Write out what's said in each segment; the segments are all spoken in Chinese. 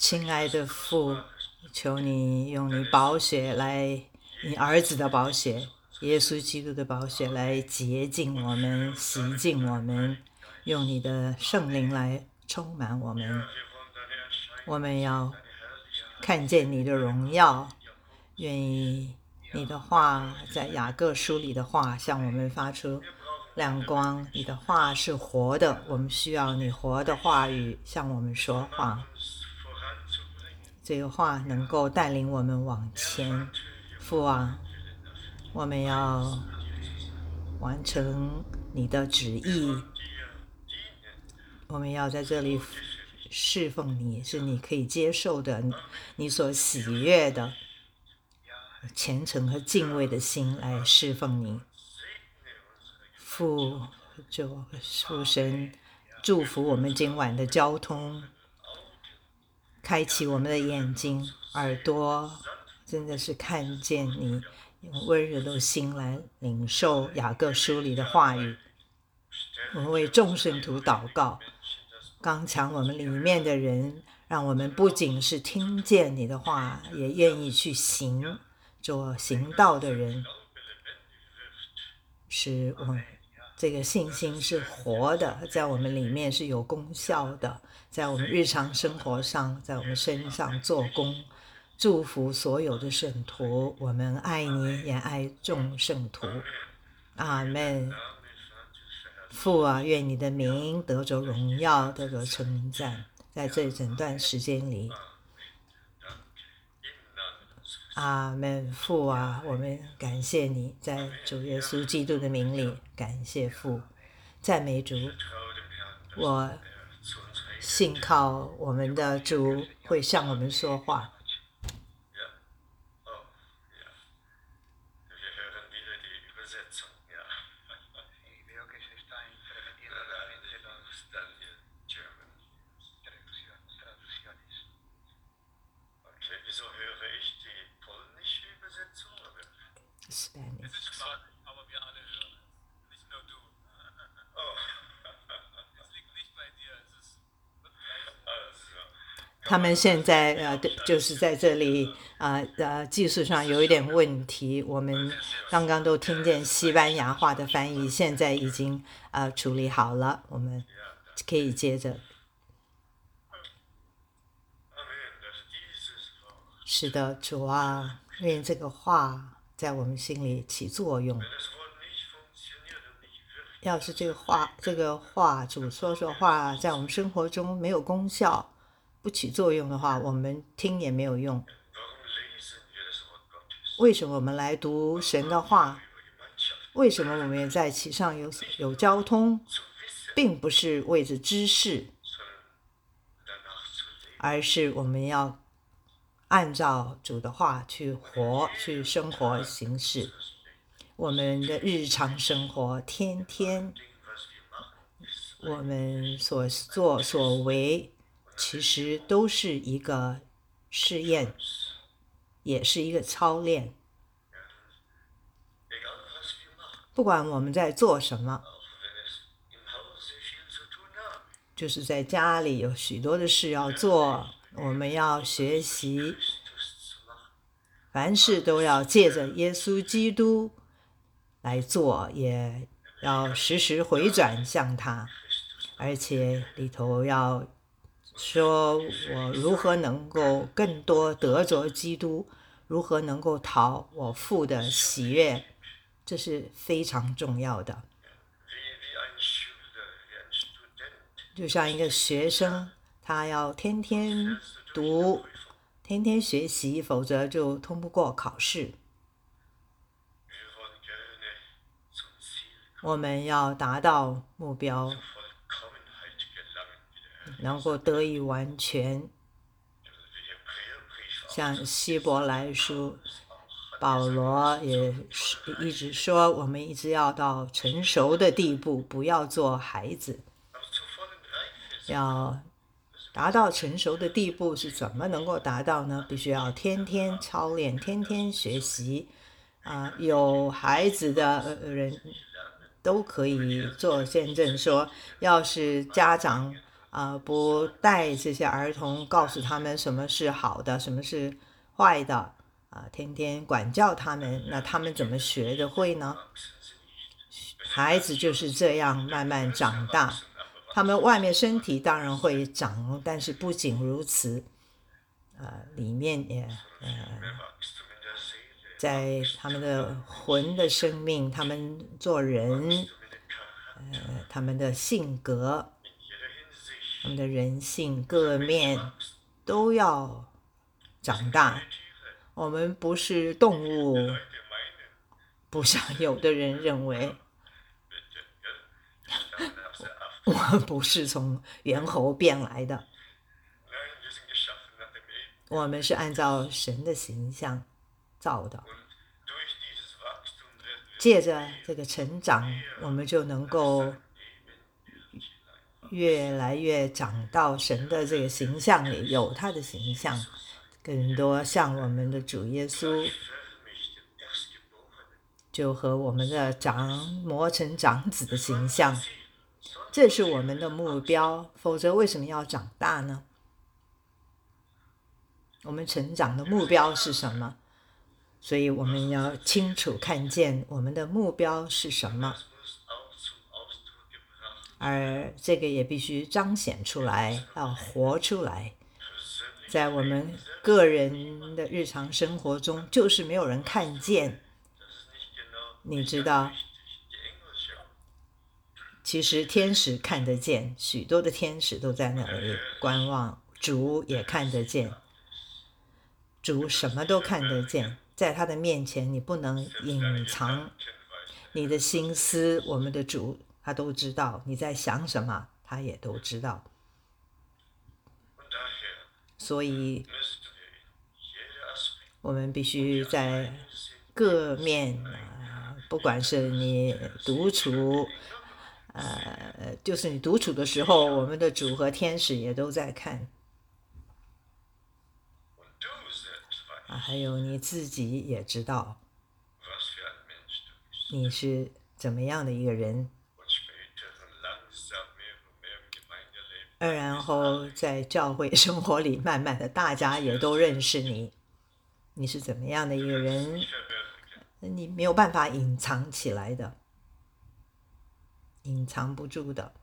亲爱的父，求你用你宝血来，你儿子的宝血，耶稣基督的宝血来洁净我们，洗净我们，用你的圣灵来充满我们。我们要看见你的荣耀，愿意你的话在雅各书里的话向我们发出亮光。你的话是活的，我们需要你活的话语向我们说话，这个话能够带领我们往前。父啊，我们要完成你的旨意，我们要在这里侍奉你，是你可以接受的，你所喜悦的虔诚和敬畏的心来侍奉你。父神祝福我们今晚的交通，开启我们的眼睛耳朵，真的是看见你，用温柔的心来领受雅各书里的话语。我们为众圣徒祷告，刚强我们里面的人，让我们不仅是听见你的话，也愿意去行，做行道的人，使我们这个信心是活的，在我们里面是有功效的，在我们日常生活上，在我们身上做工。祝福所有的圣徒，我们爱你，也爱众圣徒。阿们。父啊，愿你的名得着荣耀，得着称赞，在这整段时间里。阿们。父啊，我们感谢你，在主耶稣基督的名里，感谢父，赞美主。我信靠我们的主会向我们说话。他们现在就是在这里技术上有一点问题，我们刚刚都听见西班牙话的翻译，现在已经处理好了，我们可以接着。是的，主啊，愿这个话在我们心里起作用。要是这个话主说话在我们生活中没有功效，不起作用的话，我们听也没有用。为什么我们来读神的话？为什么我们在其上有交通？并不是为着知识，而是我们要按照主的话去活，去生活行事。我们的日常生活，天天我们所作所为，其实都是一个试验，也是一个操练。不管我们在做什么，就是在家里有许多的事要做，我们要学习，凡事都要借着耶稣基督来做，也要时时回转向他，而且里头要说我如何能够更多得着基督，如何能够讨我父的喜悦，这是非常重要的。就像一个学生，他要天天读，天天学习，否则就通不过考试。我们要达到目标，能够得以完全。像希伯来书，保罗也一直说，我们一直要到成熟的地步，不要做孩子。要达到成熟的地步是怎么能够达到呢？必须要天天操练，天天学习。有孩子的人都可以做见证说，要是家长不带这些儿童，告诉他们什么是好的，什么是坏的，天天管教他们，那他们怎么学得会呢？孩子就是这样慢慢长大，他们外面身体当然会长，但是不仅如此，里面也在他们的魂的生命，他们做人，他们的性格，他们的人性各面都要长大。我们不是动物，不像有的人认为，我们不是从猿猴变来的，我们是按照神的形象造的。借着这个成长，我们就能够越来越长到神的这个形象里，有他的形象，更多像我们的主耶稣，就和我们的磨成长子的形象，这是我们的目标。否则为什么要长大呢？我们成长的目标是什么？所以我们要清楚看见我们的目标是什么，而这个也必须彰显出来，要活出来。在我们个人的日常生活中，就是没有人看见。你知道，其实天使看得见，许多的天使都在那里观望，主也看得见，主什么都看得见，在他的面前你不能隐藏你的心思，我们的主他都知道你在想什么，他也都知道。所以我们必须在各面，不管是你独处，就是你独处的时候，我们的主和天使也都在看，还有你自己也知道你是怎么样的一个人。然后在教会生活里，慢慢的大家也都认识你，你是怎么样的一个人，你没有办法隐藏起来的，隐藏不住的。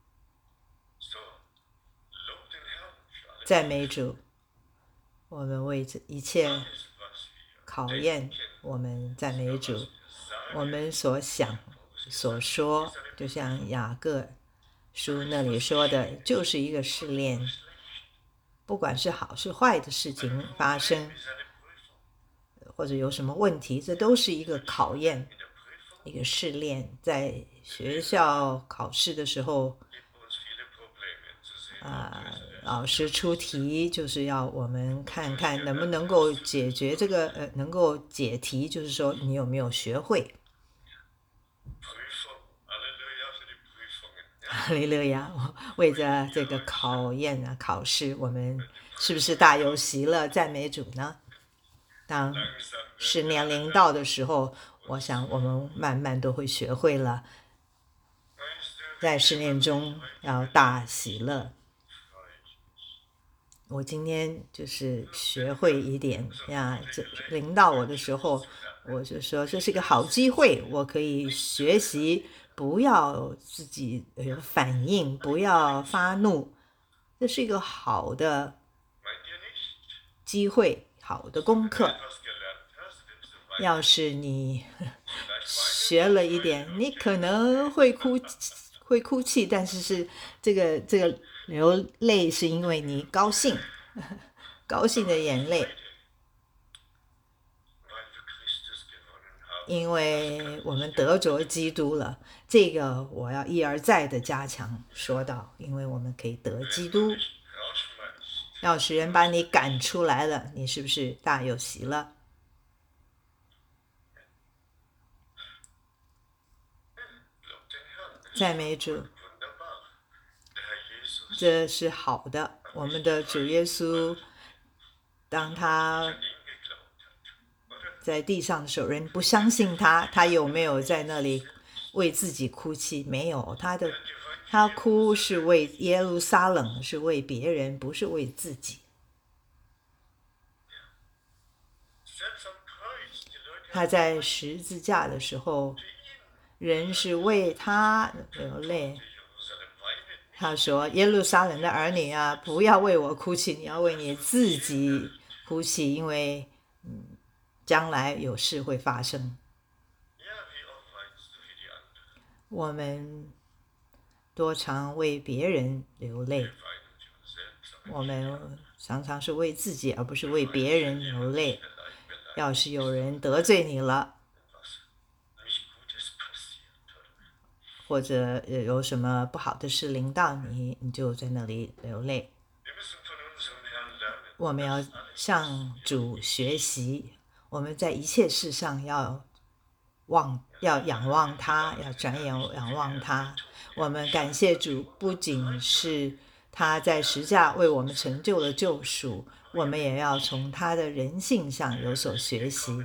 赞美主，我们为这一切考验，我们赞美主，我们所想所说，就像雅各书那里说的，就是一个试炼，不管是好是坏的事情发生，或者有什么问题，这都是一个考验，一个试炼。在学校考试的时候，老师出题就是要我们看看能不能够解决这个，能够解题，就是说你有没有学会。哈利路亚！为着这个考验考试，我们是不是大有喜乐赞美主呢？当试炼临到的时候，我想我们慢慢都会学会了，在试炼中要大喜乐。我今天就是学会一点呀，这临到我的时候，我就说这是一个好机会，我可以学习，不要自己有反应，不要发怒，这是一个好的机会，好的功课。要是你学了一点，你可能会哭泣，但是这个流泪是因为你高兴，高兴的眼泪，因为我们得着基督了。这个我要一而再的加强说到，因为我们可以得基督。要是人把你赶出来了，你是不是大有喜乐？赞美主，这是好的。我们的主耶稣，当他在地上的时候，人不相信他，他有没有在那里为自己哭泣？没有，他的他哭是为耶路撒冷，是为别人，不是为自己。他在十字架的时候，人是为他流泪。他说：“耶路撒冷的儿女啊，不要为我哭泣，你要为你自己哭泣，因为将来有事会发生。”我们多常为别人流泪，我们常常是为自己，而不是为别人流泪。要是有人得罪你了，或者有什么不好的事临到你，你就在那里流泪。我们要向主学习，我们在一切事上要仰望他，要转眼仰望他。我们感谢主，不仅是他在十字架为我们成就了救赎，我们也要从他的人性上有所学习。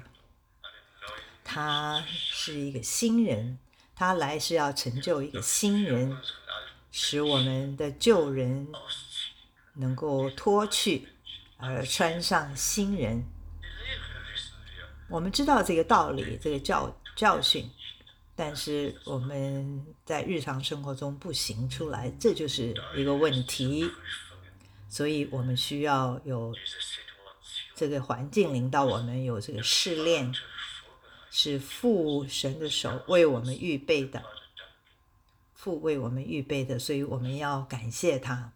他是一个新人，他来是要成就一个新人，使我们的旧人能够脱去，而穿上新人。我们知道这个道理，这个教训，但是我们在日常生活中不行出来，这就是一个问题。所以我们需要有这个环境领导我们，有这个试炼，是父神的手为我们预备的，父为我们预备的，所以我们要感谢他。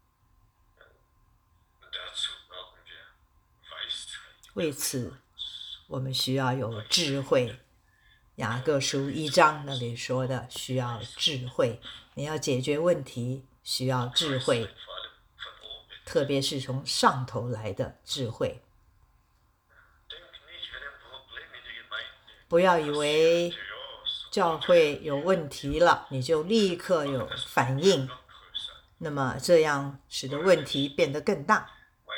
为此我们需要有智慧，雅各书1章那里说的，需要智慧。你要解决问题需要智慧，特别是从上头来的智慧。不要以为教会有问题了，你就立刻有反应，那么这样使得问题变得更大。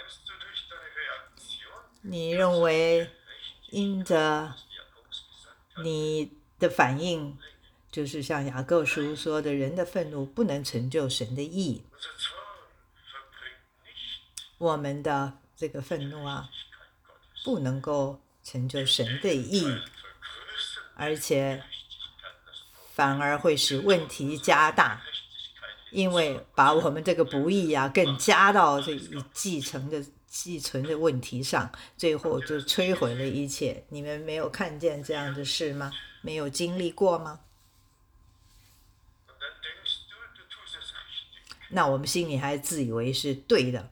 你认为因着你的反应，就是像雅各书说的，人的愤怒不能成就神的义。我们的这个愤怒啊，不能够成就神的义，而且反而会使问题加大，因为把我们这个不义啊更加到这继存的问题上，最后就摧毁了一切。你们没有看见这样的事吗？没有经历过吗？那我们心里还自以为是对的。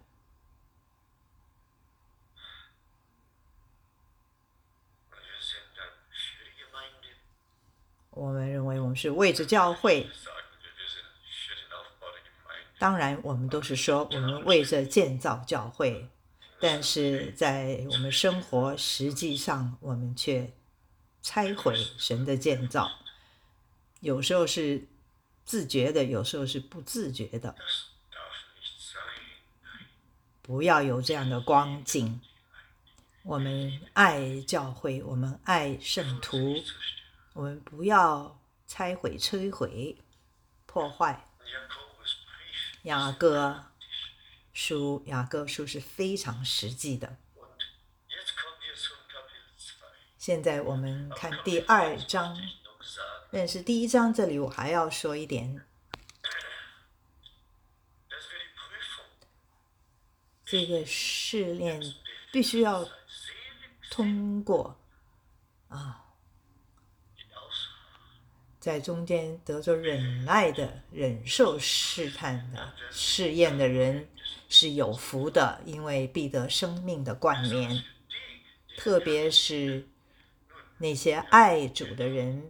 我们认为我们是为着教会，当然我们都是说我们为着建造教会，但是在我们生活实际上我们却拆毁神的建造，有时候是自觉的，有时候是不自觉的。不要有这样的光景。我们爱教会，我们爱圣徒，我们不要拆毁、摧毁、破坏。雅各书是非常实际的。现在我们看第2章，但是第1章这里我还要说一点，这个试炼必须要通过在中间得着忍耐的、忍受试探的、试验的人是有福的，因为必得生命的冠冕。特别是那些爱主的人，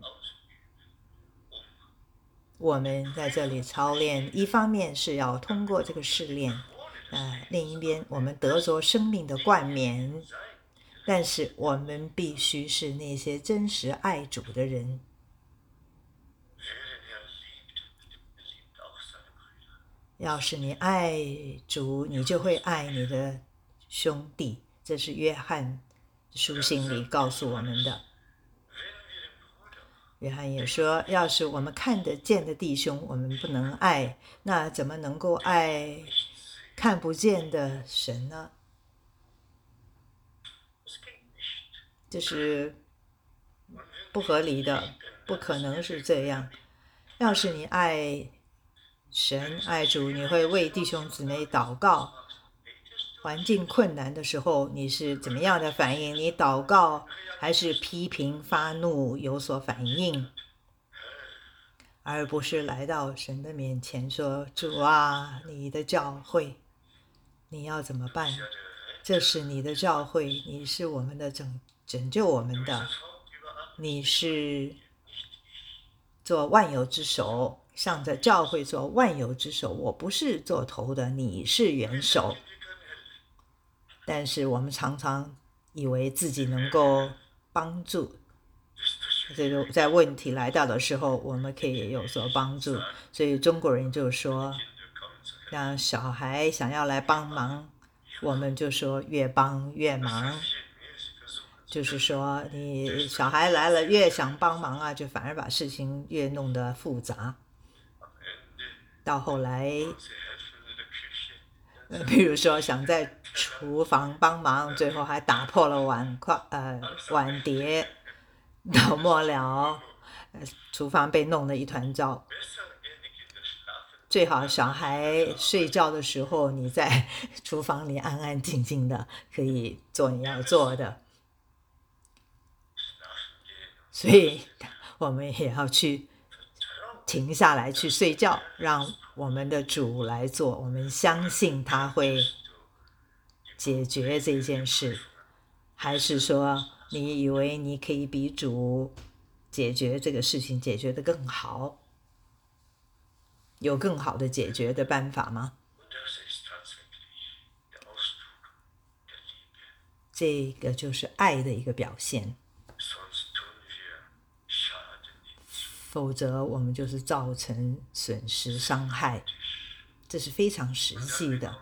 我们在这里操练，一方面是要通过这个试炼，另一边我们得着生命的冠冕。但是我们必须是那些真实爱主的人。要是你爱主，你就会爱你的兄弟，这是约翰书信里告诉我们的。 约翰也说，要是我们看得见的弟兄我们不能爱，那怎么能够爱看不见的神呢？这是不合理的，不可能是这样。要是你爱神爱主，你会为弟兄姊妹祷告。环境困难的时候，你是怎么样的反应？你祷告还是批评发怒有所反应，而不是来到神的面前说：主啊，你的教会你要怎么办？这是你的教会，你是我们的拯救我们的，你是做万有之首，上着教会做万有之首，我不是做头的，你是元首。但是我们常常以为自己能够帮助，这个在问题来到的时候，我们可以有所帮助。所以中国人就说，让小孩想要来帮忙，我们就说越帮越忙。就是说，你小孩来了越想帮忙啊，就反而把事情越弄得复杂。到后来，比如说想在厨房帮忙，最后还打破了碗碟，到末了，厨房被弄得一团糟。最好小孩睡觉的时候，你在厨房里安安静静的，可以做你要做的。所以我们也要去停下来去睡觉，让我们的主来做，我们相信他会解决这件事。还是说你以为你可以比主解决这个事情解决得更好？有更好的解决的办法吗？这个就是爱的一个表现，否则我们就是造成损失伤害，这是非常实际的。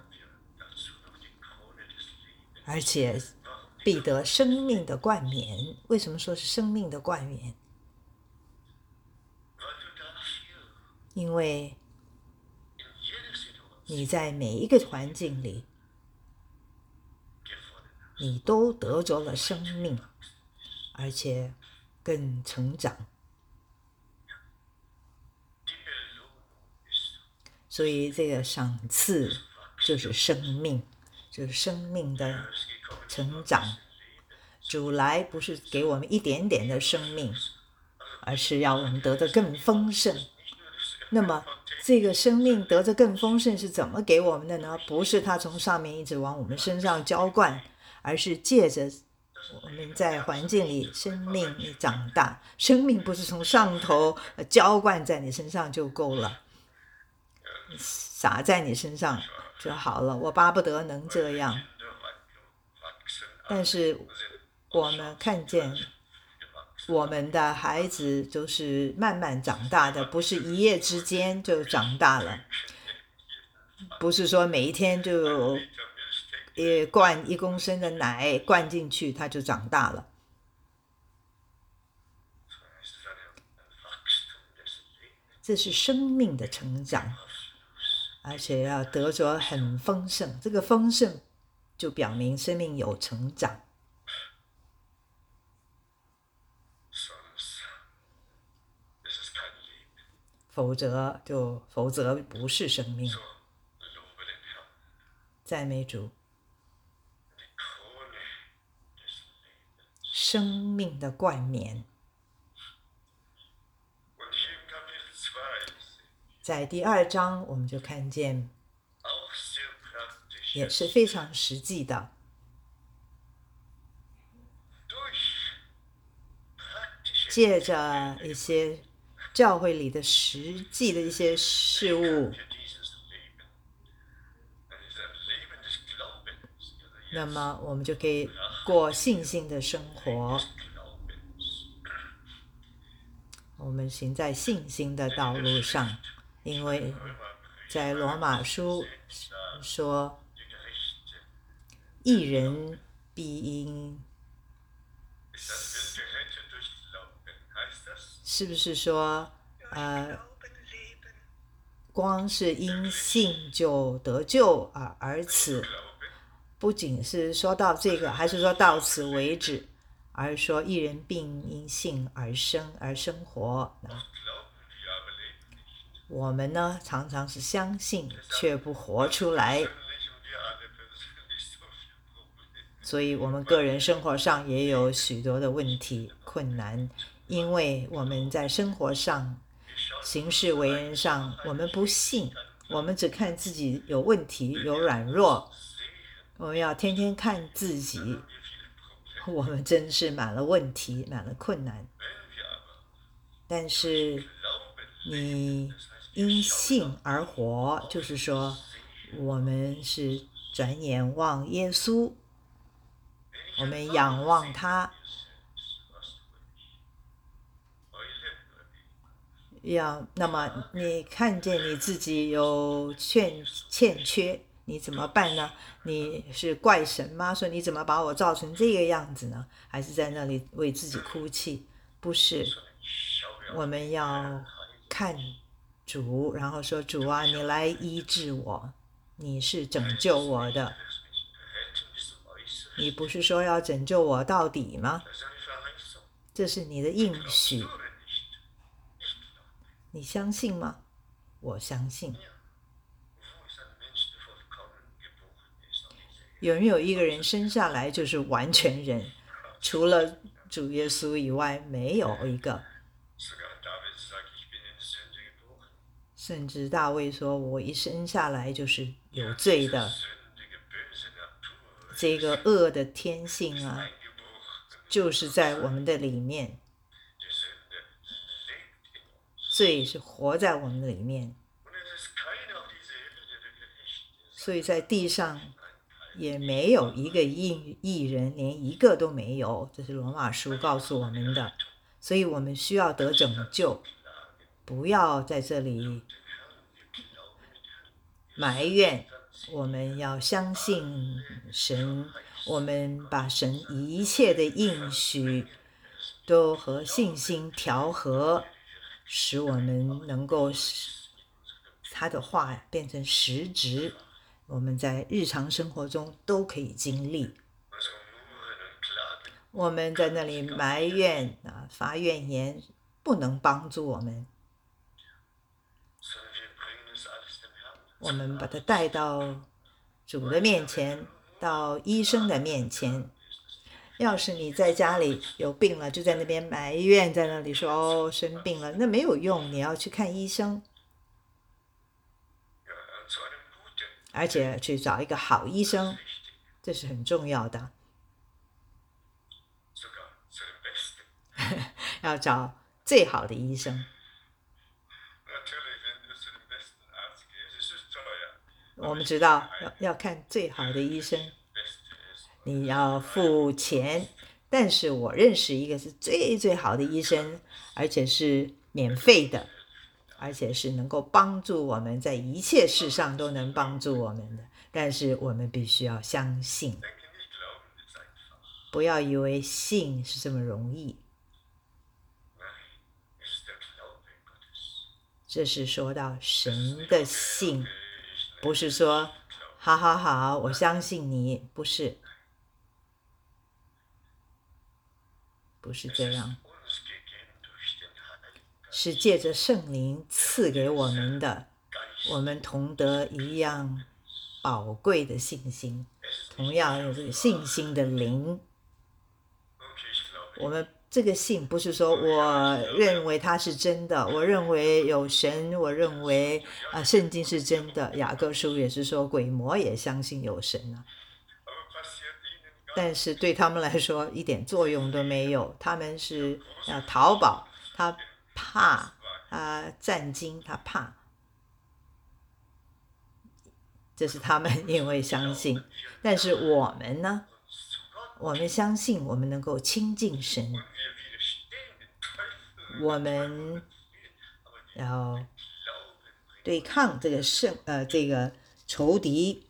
而且必得生命的冠冕。为什么说是生命的冠冕？因为你在每一个环境里，你都得着了生命，而且更成长。所以这个赏赐就是生命，就是生命的成长。主来不是给我们一点点的生命，而是要我们得的更丰盛。那么这个生命得着更丰盛是怎么给我们的呢？不是他从上面一直往我们身上浇灌，而是借着我们在环境里生命长大。生命不是从上头浇灌在你身上就够了，洒在你身上就好了。我巴不得能这样，但是我们看见我们的孩子都是慢慢长大的，不是一夜之间就长大了，不是说每一天就灌1公升的奶灌进去他就长大了。这是生命的成长，而且要得着很丰盛。这个丰盛就表明生命有成长，否则不是生命。赞美主，生命的冠冕。在第2章我们就看见也是非常实际的，借着一些教会里的实际的一些事物，那么我们就可以过信心的生活。我们行在信心的道路上，因为在罗马书说，义人必因是不是说光是因信就得救而此？不仅是说到这个，还是说到此为止，而说一人并因信而生活。我们呢，常常是相信却不活出来，所以我们个人生活上也有许多的问题困难，因为我们在生活上行事为人上，我们不信，我们只看自己有问题有软弱，我们要天天看自己，我们真是满了问题满了困难。但是你因信而活，就是说我们是转眼望耶稣，我们仰望他，那么你看见你自己有欠缺，你怎么办呢？你是怪神吗？说你怎么把我造成这个样子呢？还是在那里为自己哭泣？不是，我们要看主，然后说主啊，你来医治我，你是拯救我的，你不是说要拯救我到底吗？这是你的应许，你相信吗？我相信。有没有一个人生下来就是完全人？除了主耶稣以外，没有一个。甚至大卫说：“我一生下来就是有罪的，这个恶的天性啊，就是在我们的里面，罪是活在我们的里面，所以在地上也没有一个义人，连一个都没有。这是罗马书告诉我们的，所以我们需要得拯救，不要在这里埋怨，我们要相信神，我们把神一切的应许都和信心调和，使我们能够他的话变成实质，我们在日常生活中都可以经历。我们在那里埋怨发怨言，不能帮助我们。我们把它带到主的面前，到医生的面前。要是你在家里有病了，就在那边埋怨，在那里说哦生病了，那没有用，你要去看医生，而且去找一个好医生，这是很重要的。要找最好的医生。我们知道要看最好的医生，你要付钱，但是我认识一个是最好的医生，而且是免费的，而且是能够帮助我们在一切事上都能帮助我们的，但是我们必须要相信，不要以为信是这么容易。这是说到神的信，不是说好我相信你，不是这样，是借着圣灵赐给我们的，我们同得一样宝贵的信心，同样有这个信心的灵。我们这个信不是说我认为它是真的，我认为有神，我认为圣经是真的。雅各书也是说鬼魔也相信有神啊，但是对他们来说一点作用都没有，他们是要逃跑，他怕，他战惊，他怕，这是他们因为相信。但是我们呢，我们相信我们能够亲近神，我们要对抗这个仇敌。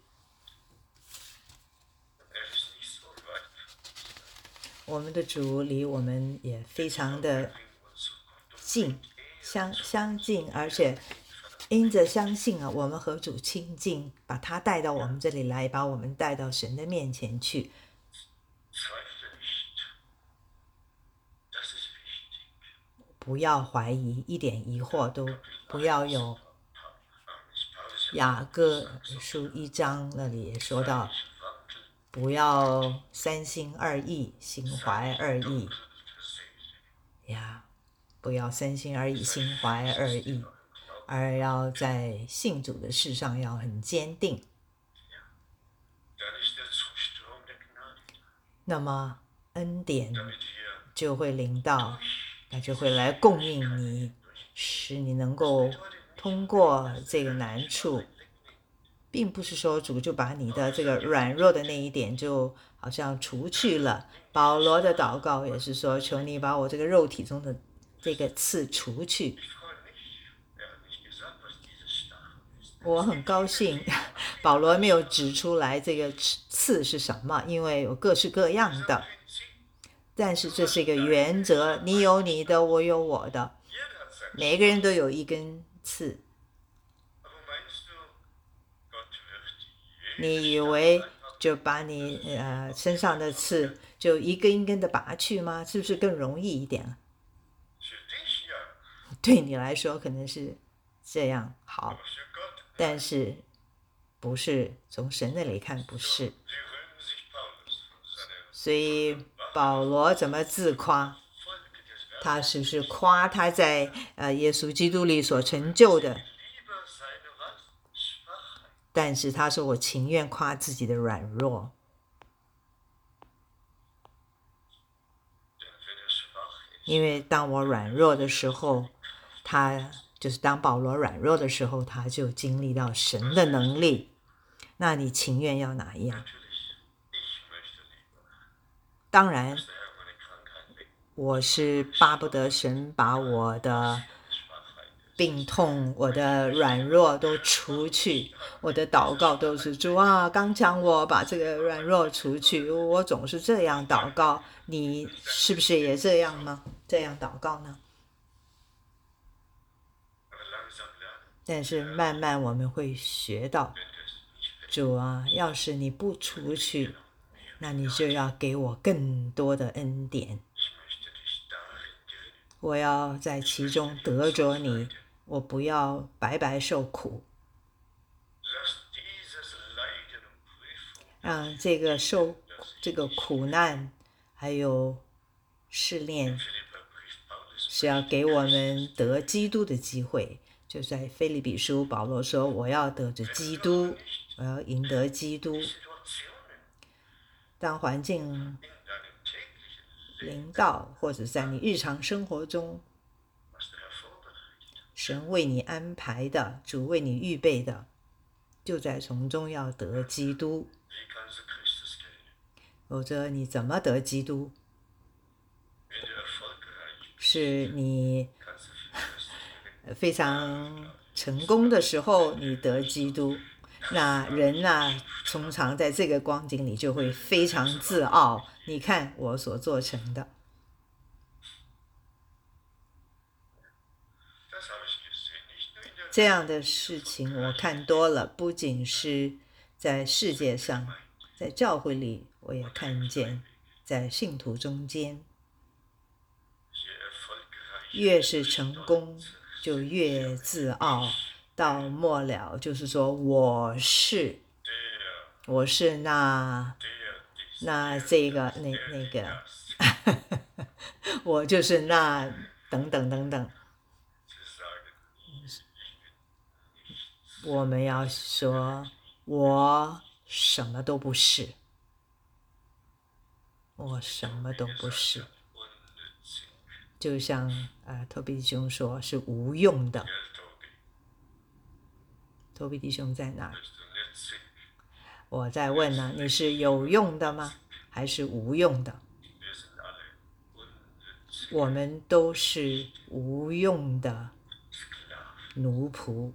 我们的主离我们也非常的近，相近，而且因着相信啊，我们和主亲近，把他带到我们这里来，把我们带到神的面前去。不要怀疑，一点疑惑都不要有。雅各书1章那里也说到，不要三心二意，心怀二意呀，不要三心二意，心怀二意，而要在信主的事上要很坚定。那么恩典就会临到，那就会来供应你，使你能够通过这个难处。并不是说主就把你的这个软弱的那一点就好像除去了。保罗的祷告也是说，求你把我这个肉体中的这个刺除去。我很高兴保罗没有指出来这个刺是什么，因为有各式各样的，但是这是一个原则，你有你的，我有我的，每个人都有一根刺。你以为就把你身上的刺就一根一根的拔去吗？是不是更容易一点？对你来说可能是这样好，但是不是，从神那里看不是。所以保罗怎么自夸？他是不是夸他在耶稣基督里所成就的？但是他说我情愿夸自己的软弱，因为当我软弱的时候，当保罗软弱的时候，他就经历到神的能力。那你情愿要哪一样？当然我是巴不得神把我的病痛，我的软弱都除去。我的祷告都是主啊，刚强我，把这个软弱除去。我总是这样祷告，你是不是也这样吗？这样祷告呢？但是慢慢我们会学到，主啊，要是你不除去，那你就要给我更多的恩典。我要在其中得着你，我不要白白受苦。让这个苦难还有试炼是要给我们得基督的机会。就在腓立比书，保罗说我要得着基督，我要赢得基督。当环境临到，或者在你日常生活中，神为你安排的，主为你预备的，就在从中要得基督。否则你怎么得基督？是你非常成功的时候你得基督，那人啊通常在这个光景里就会非常自傲，你看我所做成的。这样的事情我看多了，不仅是在世界上，在教会里我也看见，在信徒中间，越是成功就越自傲，到末了就是说我是那这个那个我就是那等等等等。我们要说我什么都不是，我什么都不是，就像托比弟兄说是无用的。托比弟兄在哪？我在问呢，你是有用的吗？还是无用的？我们都是无用的奴仆。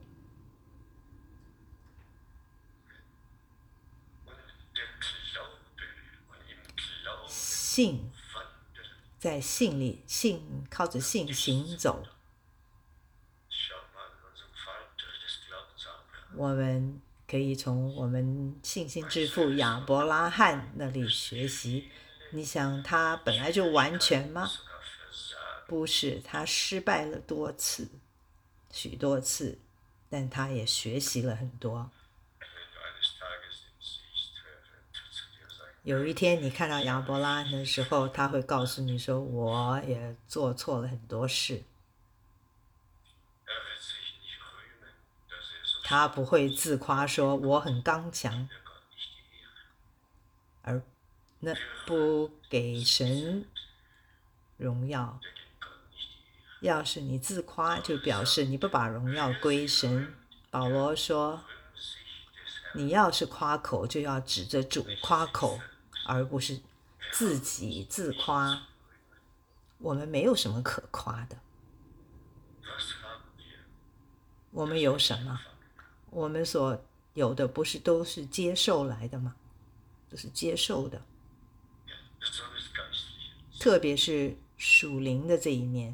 信，在信里，靠着信行走， 我们可以从我们信心之父亚伯拉罕那里学习。你想他本来就完全吗？不是，他失败了许多次，但他也学习了很多。有一天你看到亚伯拉罕的时候，他会告诉你说，我也做错了很多事。他不会自夸说我很刚强，而那不给神荣耀。要是你自夸，就表示你不把荣耀归神。保罗说，你要是夸口，就要指着主夸口，而不是自己自夸。我们没有什么可夸的。我们有什么？我们所有的不是都是接受来的吗？都是接受的，特别是属灵的这一面，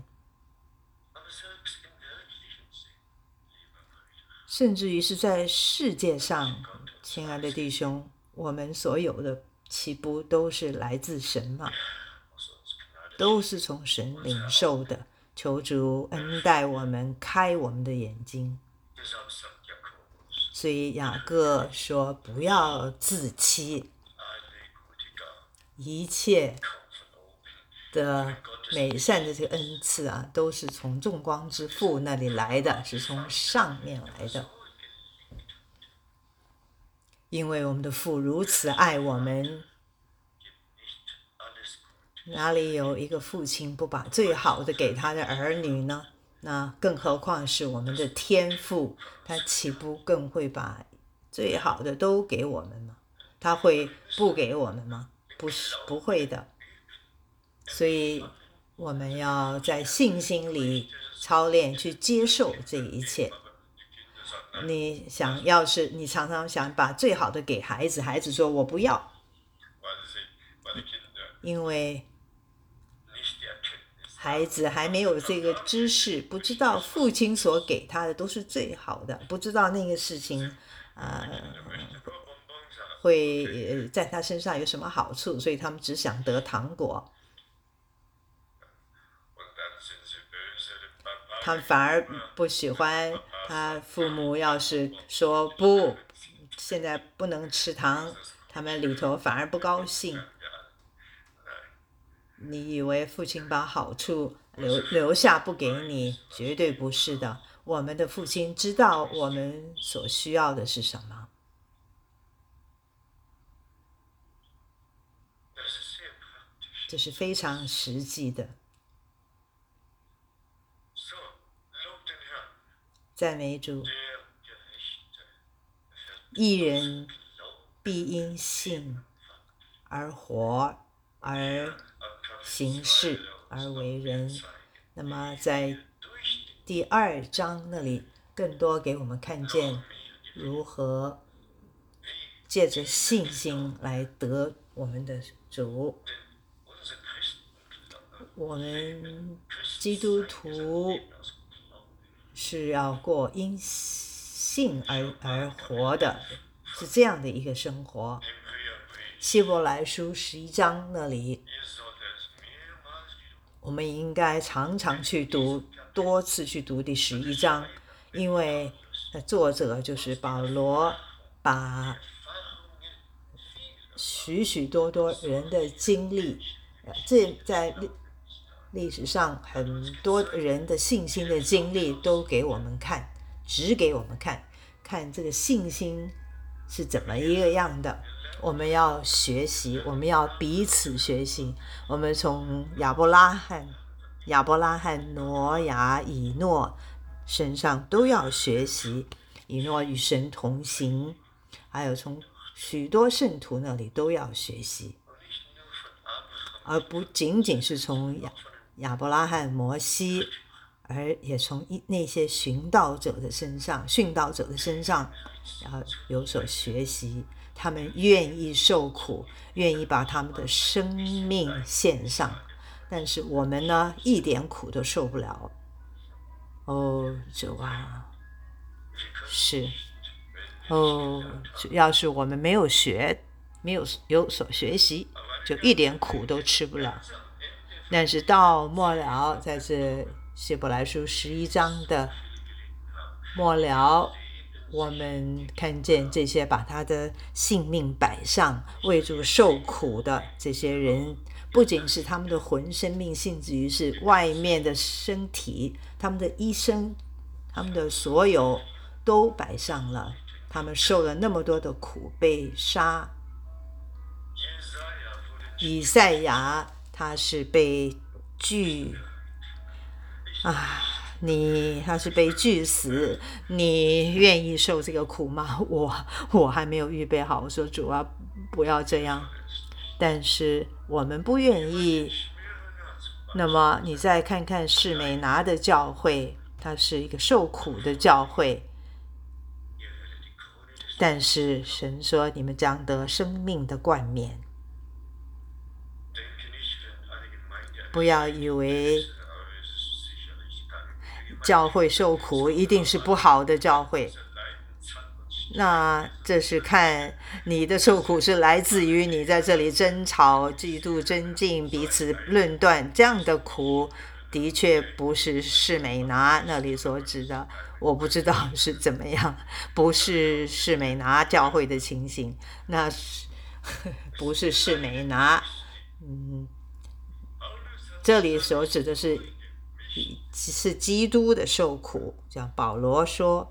甚至于是在世界上，亲爱的弟兄，我们所有的岂不都是来自神吗？都是从神领受的。求主恩待我们，开我们的眼睛。所以雅各说，不要自欺，一切的美善的这个恩赐啊，都是从众光之父那里来的，是从上面来的。因为我们的父如此爱我们，哪里有一个父亲不把最好的给他的儿女呢？那更何况是我们的天父，他岂不更会把最好的都给我们吗？他会不给我们吗？不会的。所以我们要在信心里操练，去接受这一切。你想要是你常常想把最好的给孩子，孩子说我不要，因为孩子还没有这个知识，不知道父亲所给他的都是最好的，不知道那个事情会在他身上有什么好处，所以他们只想得糖果，他们反而不喜欢他父母要是说不，现在不能吃糖，他们里头反而不高兴。你以为父亲把好处留下不给你？绝对不是的。我们的父亲知道我们所需要的是什么。这是非常实际的。赞美主，义人必因信而活，而行事，而为人。那么在第2章那里更多给我们看见如何借着信心来得我们的主。我们基督徒是要过因信而活的，是这样的一个生活。希伯来书11章那里，我们应该常常去读，多次去读第11章，因为作者就是保罗，把许许多多人的经历，这在历史上很多人的信心的经历都给我们看，指给我们看，看这个信心是怎么一个样的。我们要学习，我们要彼此学习。我们从亚伯拉罕、挪亚、以诺身上都要学习。以诺与神同行，还有从许多圣徒那里都要学习，而不仅仅是从亚伯拉罕、摩西，而也从那些殉道者的身上要有所学习。他们愿意受苦，愿意把他们的生命献上，但是我们呢，一点苦都受不了。主啊，是哦，要是我们没有有所学习，就一点苦都吃不了。但是到末了，在这希伯来书11章的末了，我们看见这些把他的性命摆上，为主受苦的这些人，不仅是他们的魂生命，甚至于是外面的身体，他们的医生，他们的所有都摆上了。他们受了那么多的苦，被杀。以赛亚他是被锯他是被锯死，你愿意受这个苦吗？我还没有预备好。我说主啊，不要这样。但是我们不愿意。那么你再看看士美拿的教会，它是一个受苦的教会，但是神说你们将得生命的冠冕。不要以为教会受苦一定是不好的教会，那这是看你的受苦是来自于你在这里争吵、嫉妒、争竞、彼此论断，这样的苦的确不是士美拿那里所指的。我不知道是怎么样，不是士美拿教会的情形，那不是士美拿。这里所指的是基督的受苦。像保罗说，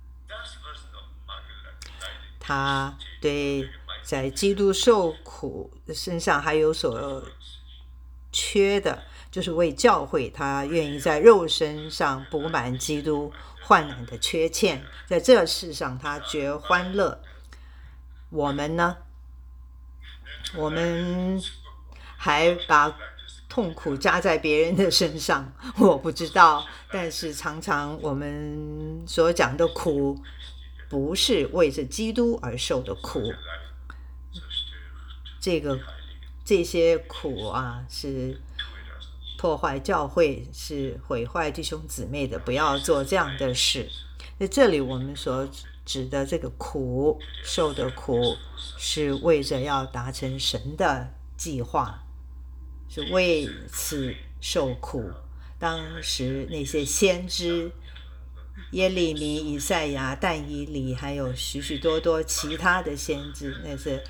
他对在基督受苦身上还有所缺的，就是为教会，他愿意在肉身上补满基督患难的缺欠，在这世上他觉欢乐。我们呢？我们还把痛苦加在别人的身上，我不知道。但是常常我们所讲的苦，不是为着基督而受的苦。这些苦啊，是破坏教会，是毁坏弟兄姊妹的，不要做这样的事。在这里我们所指的这个苦，受的苦，是为着要达成神的计划，是为此受苦。当时那些先知耶利米、以赛亚、但以理，还有许许多多其他的先知，那是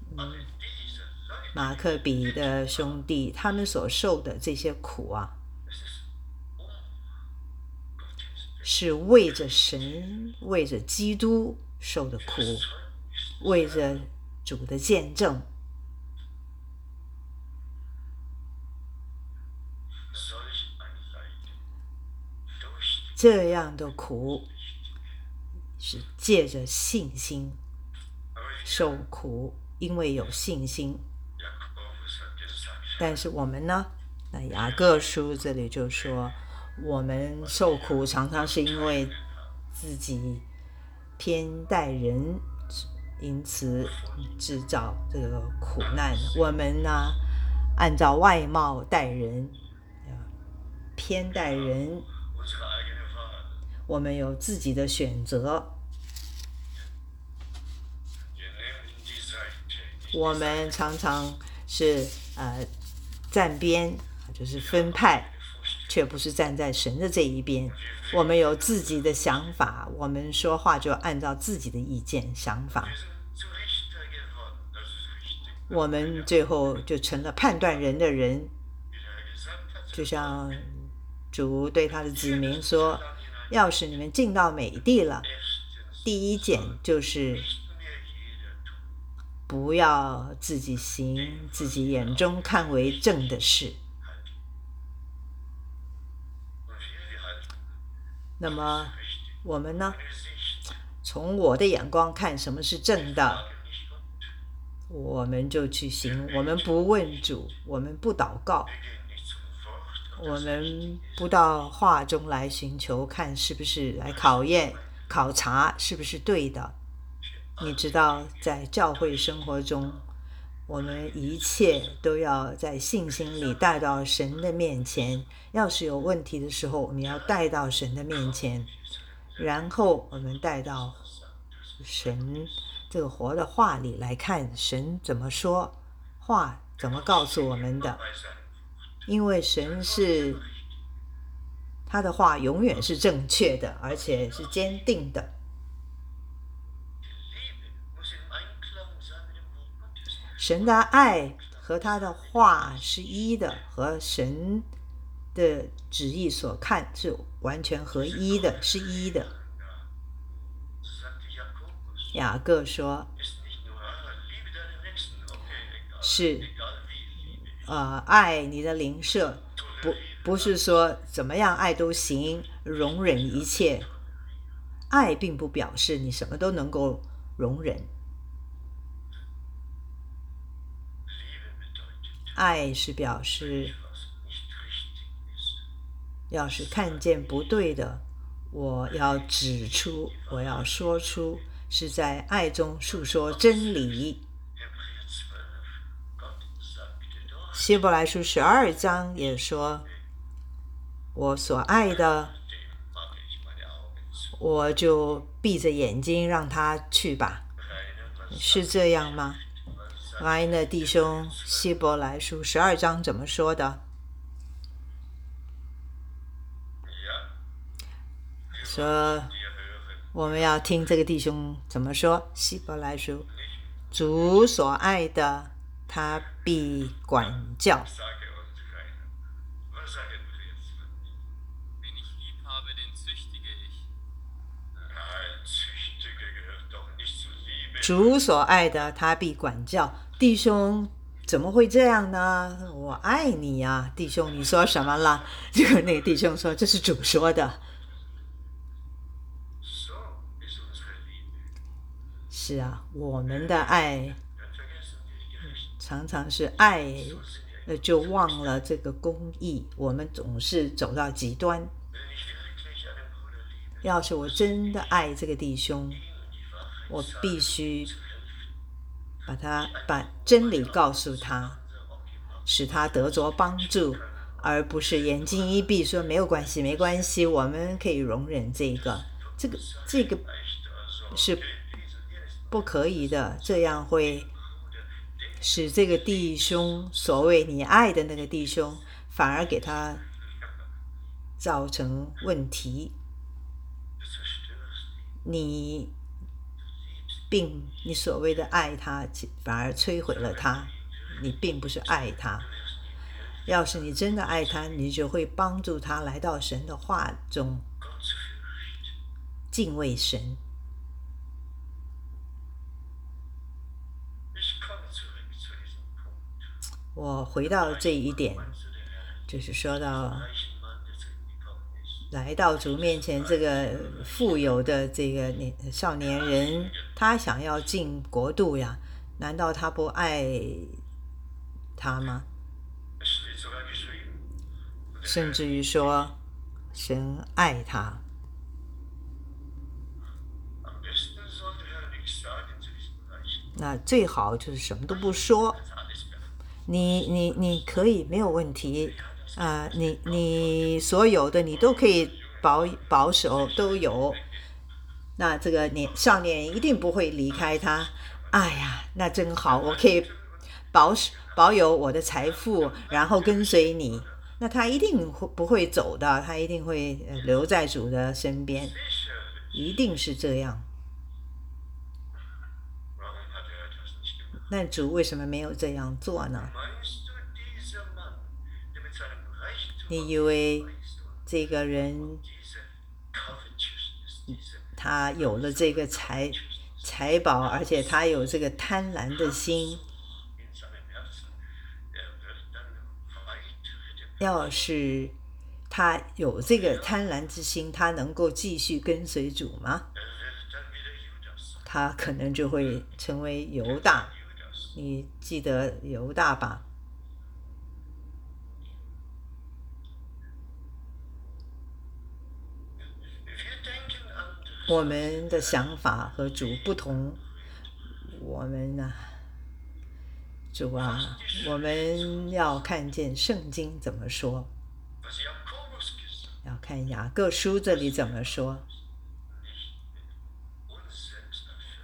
马克比的兄弟，他们所受的这些苦啊，是为着神、为着基督受的苦，为着主的见证。这样的苦是借着信心受苦，因为有信心。但是我们呢？那雅各书这里就说，我们受苦常常是因为自己偏待人，因此制造这个苦难。我们呢，按照外貌待人，偏待人，我们有自己的选择。我们常常是站边，就是分派，却不是站在神的这一边。我们有自己的想法，我们说话就按照自己的意见想法，我们最后就成了判断人的人。就像主对他的子民说，要是你们进到美地了，第一件就是不要自己行自己眼中看为正的事。那么我们呢？从我的眼光看什么是正的，我们就去行。我们不问主，我们不祷告，我们不到话中来寻求，看是不是来考验、考察是不是对的。你知道，在教会生活中，我们一切都要在信心里带到神的面前。要是有问题的时候，我们要带到神的面前，然后我们带到神这个活的话里来看神怎么说话，怎么告诉我们的。因为神是他的话永远是正确的，而且是坚定的。神的爱和他的话是一的，和神的旨意所看是完全合一的，是一的。雅各说是爱你的邻舍，不是说怎么样爱都行，容忍一切。爱并不表示你什么都能够容忍，爱是表示要是看见不对的，我要指出，我要说出，是在爱中述说真理。希伯来书12章也说，我所爱的，我就闭着眼睛让他去吧。是这样吗？爱的弟兄，希伯来书12章怎么说的？说我们要听这个弟兄怎么说。希伯来书，主所爱的，他必管教。主所爱的，他必管教。弟兄怎么会这样呢？我爱你呀，弟兄，你说什么了？结果那个弟兄说，这是主说的。是啊，我们的爱常常是爱就忘了这个公义，我们总是走到极端。要是我真的爱这个弟兄，我必须把真理告诉他，使他得着帮助，而不是眼睛一闭说没有关系没关系，我们可以容忍这个是不可以的。这样会使这个弟兄，所谓你爱的那个弟兄，反而给他造成问题。你所谓的爱他，反而摧毁了他。你并不是爱他。要是你真的爱他，你就会帮助他来到神的话中，敬畏神。我回到这一点，就是说到来到主面前，这个富有的这个少年人，他想要进国度呀，难道他不爱他吗？甚至于说神爱他。那最好就是什么都不说，你可以没有问题你所有的你都可以保守都有，那这个少年一定不会离开他。哎呀，那真好，我可以保有我的财富，然后跟随你。那他一定不会走的，他一定会留在主的身边，一定是这样。那主为什么没有这样做呢？你以为这个人他有了这个财宝，而且他有这个贪婪的心，要是他有这个贪婪之心，他能够继续跟随主吗？他可能就会成为犹大。你记得犹大吧？我们的想法和主不同，我们主啊，我们要看见圣经怎么说，要看雅各书这里怎么说。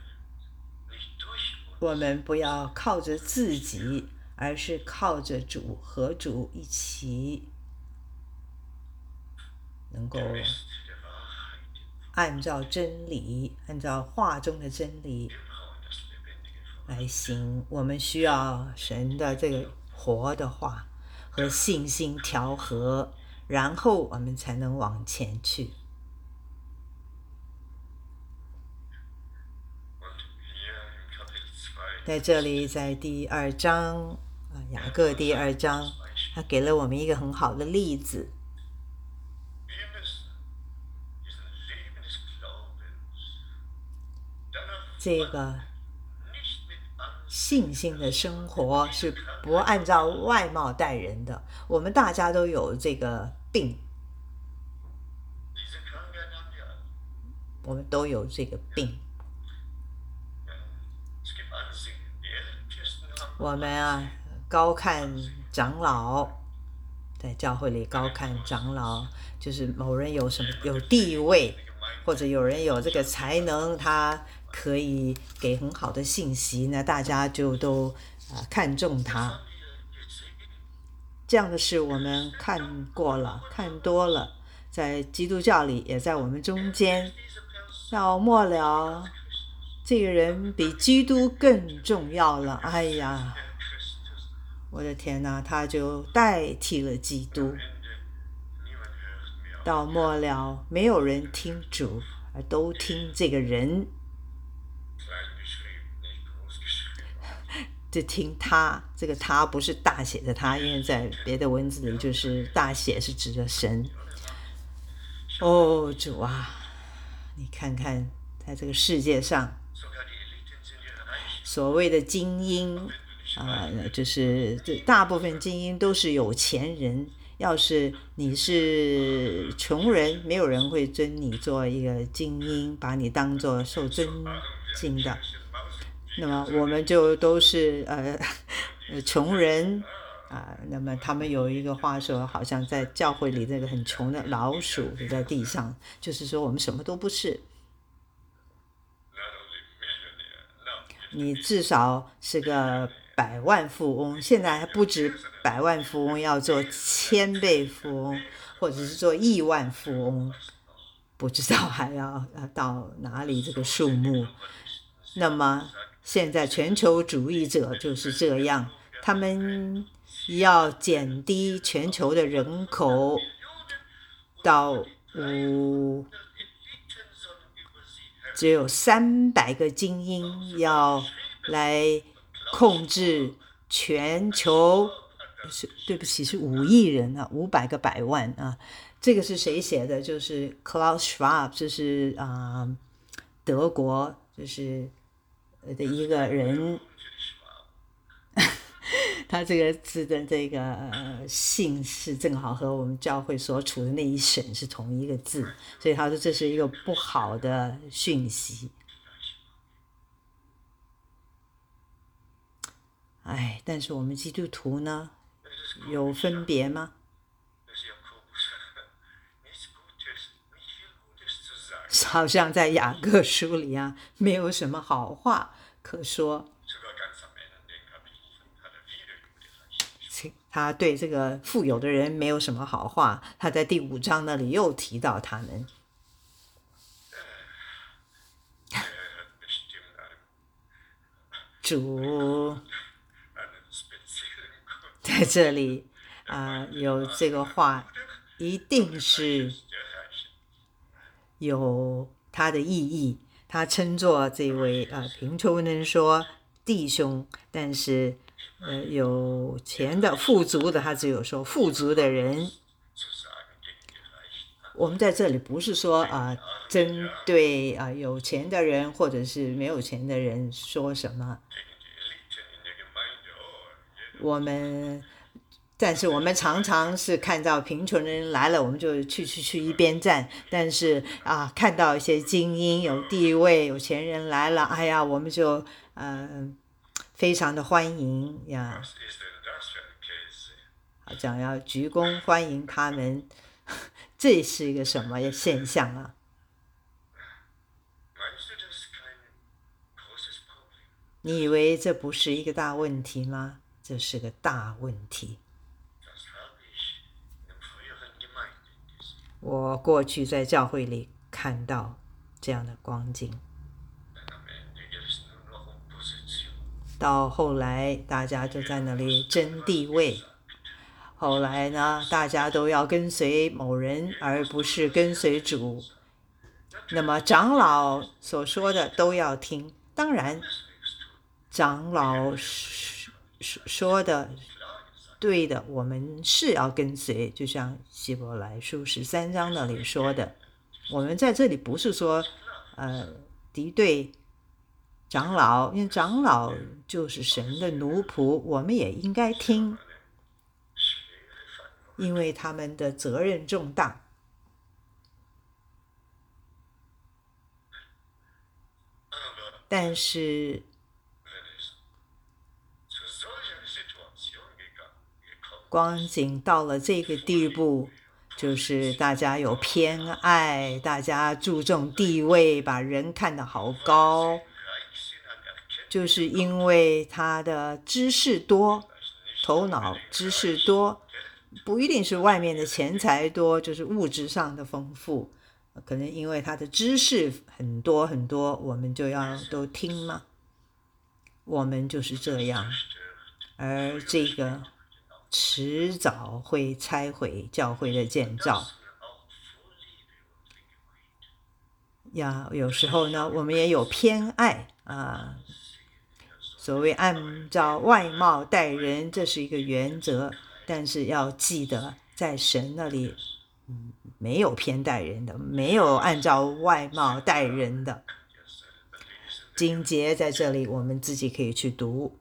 我们不要靠着自己，而是靠着主，和主一起能够按照真理，按照话中的真理来行。我们需要神的这个活的话和信心调和，然后我们才能往前去。在这里，在第2章雅各第2章，他给了我们一个很好的例子。这个信心的生活是不按照外貌待人的。我们大家都有这个病，我们都有这个病。我们高看长老，在教会里高看长老，就是某人有地位，或者有人有这个才能，他可以给很好的信息，那大家就都看重他。这样的事我们看过了，看多了，在基督教里也在我们中间。到末了，这个人比基督更重要了。哎呀，我的天哪，他就代替了基督。到末了，没有人听主，而都听这个人，就听他。这个他不是大写的他，因为在别的文字里就是大写是指着神。哦，主啊，你看看在这个世界上，所谓的精英就是大部分精英都是有钱人。要是你是穷人，没有人会尊你做一个精英，把你当作受尊敬的。那么我们就都是穷人那么他们有一个话说，好像在教会里这个很穷的老鼠在地上，就是说我们什么都不是。你至少是个100万富翁，现在还不止100万富翁，要做1000倍富翁，或者是做亿万富翁，不知道还要到哪里这个数目。那么现在全球主义者就是这样，他们要减低全球的人口到只有300个精英要来控制全球，对不起，是5亿人500个100万啊。这个是谁写的？就是 Klaus Schwab， 这是德国就是的一个人。他这个字的这个姓氏正好和我们教会所处的那一省是同一个字，所以他说这是一个不好的讯息。但是我们基督徒呢，有分别吗？好像在雅各书里没有什么好话可说。他对这个富有的人没有什么好话，他在第5章那里又提到他们。主在这里有这个话，一定是有他的意义。他称作这位贫穷人说弟兄，但是有钱的富足的，他只有说富足的人。我们在这里不是说针对有钱的人或者是没有钱的人说什么，但是我们常常是看到贫穷人来了，我们就去一边站。但是看到一些精英有地位有钱人来了，哎呀，我们就非常的欢迎呀，好像要鞠躬欢迎他们。这是一个什么现象啊？ 你以为这不是一个大问题吗？这是个大问题。我过去在教会里看到这样的光景，到后来大家就在那里争地位，后来呢，大家都要跟随某人，而不是跟随主。那么长老所说的都要听，当然长老说的对的，我们是要跟随，就像希伯来书13章那里说的。我们在这里不是说敌对长老，因为长老就是神的奴仆，我们也应该听，因为他们的责任重大。但是光景到了这个地步，就是大家有偏爱，大家注重地位，把人看得好高，就是因为他的知识多，头脑知识多，不一定是外面的钱财多，就是物质上的丰富，可能因为他的知识很多很多，我们就要都听吗？我们就是这样，而这个迟早会拆毁教会的建造。有时候呢，我们也有偏爱所谓按照外貌待人，这是一个原则，但是要记得，在神那里没有偏待人的，没有按照外貌待人的。经节在这里，我们自己可以去读。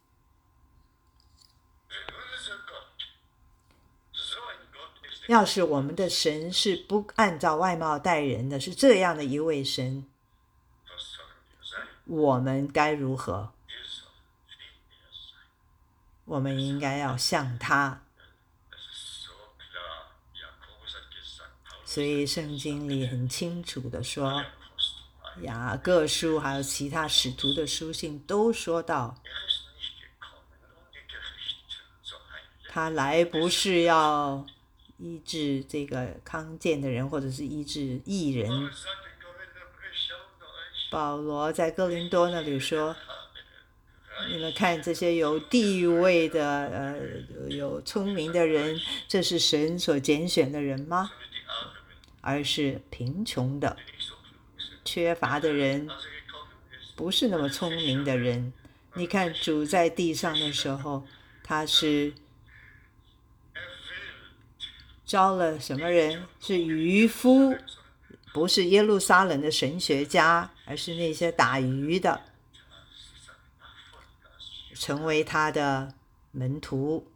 要是我们的神是不按照外貌待人的，是这样的一位神，我们该如何？我们应该要像他。所以圣经里很清楚的说，雅各书还有其他使徒的书信都说到，他来不是要医治这个康健的人，或者是医治义人。保罗在哥林多那里说，你们看这些有地位的有聪明的人，这是神所拣选的人吗？而是贫穷的缺乏的人，不是那么聪明的人。你看主在地上的时候，他是招了什么人？是渔夫，不是耶路撒冷的神学家，而是那些打鱼的，成为他的门徒。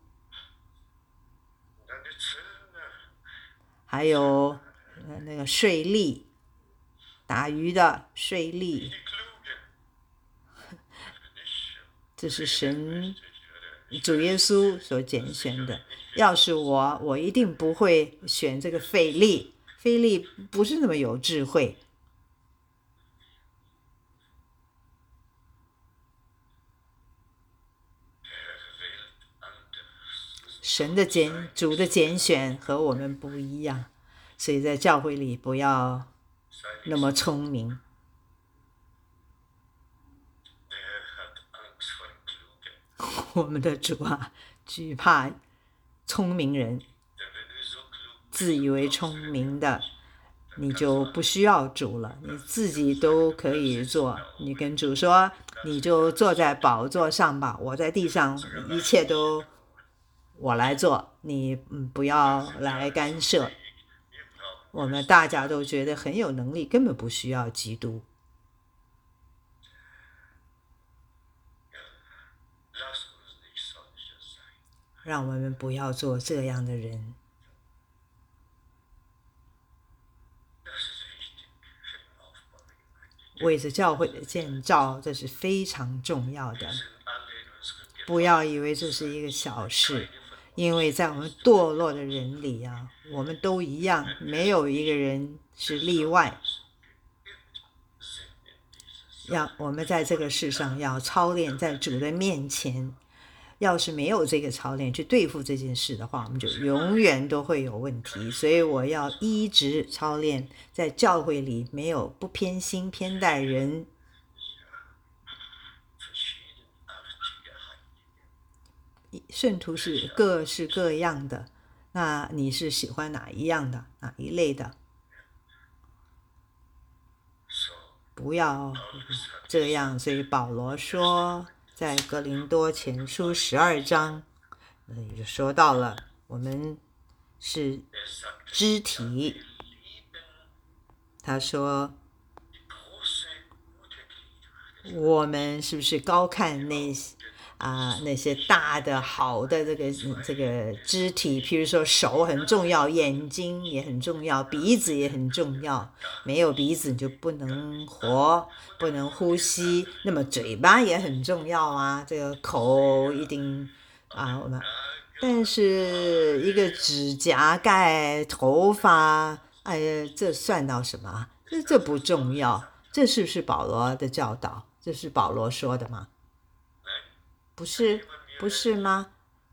还有那个税吏，打鱼的税吏，这是神主耶稣所拣选的。要是我一定不会选这个腓利，腓利不是那么有智慧。主的拣选和我们不一样，所以在教会里不要那么聪明。我们的主惧怕聪明人，自以为聪明的，你就不需要主了，你自己都可以做。你跟主说，你就坐在宝座上吧，我在地上一切都我来做，你不要来干涉。我们大家都觉得很有能力，根本不需要基督。让我们不要做这样的人。为着教会的建造，这是非常重要的。不要以为这是一个小事，因为在我们堕落的人里我们都一样，没有一个人是例外。 我们在这个世上要操练，在主的面前，要是没有这个操练去对付这件事的话，我们就永远都会有问题。所以我要一直操练，在教会里没有不偏心偏待人。圣徒是各式各样的，那你是喜欢哪一样的，哪一类的？不要这样。所以保罗说，在哥林多前书12章，也就说到了我们是肢体。他说，我们是不是高看那些大的好的这个肢体？譬如说手很重要，眼睛也很重要，鼻子也很重要。没有鼻子你就不能活，不能呼吸。那么嘴巴也很重要啊，这个口一定但是一个指甲盖、头发，这算到什么？这不重要。这是不是保罗的教导？这是保罗说的吗？不是吗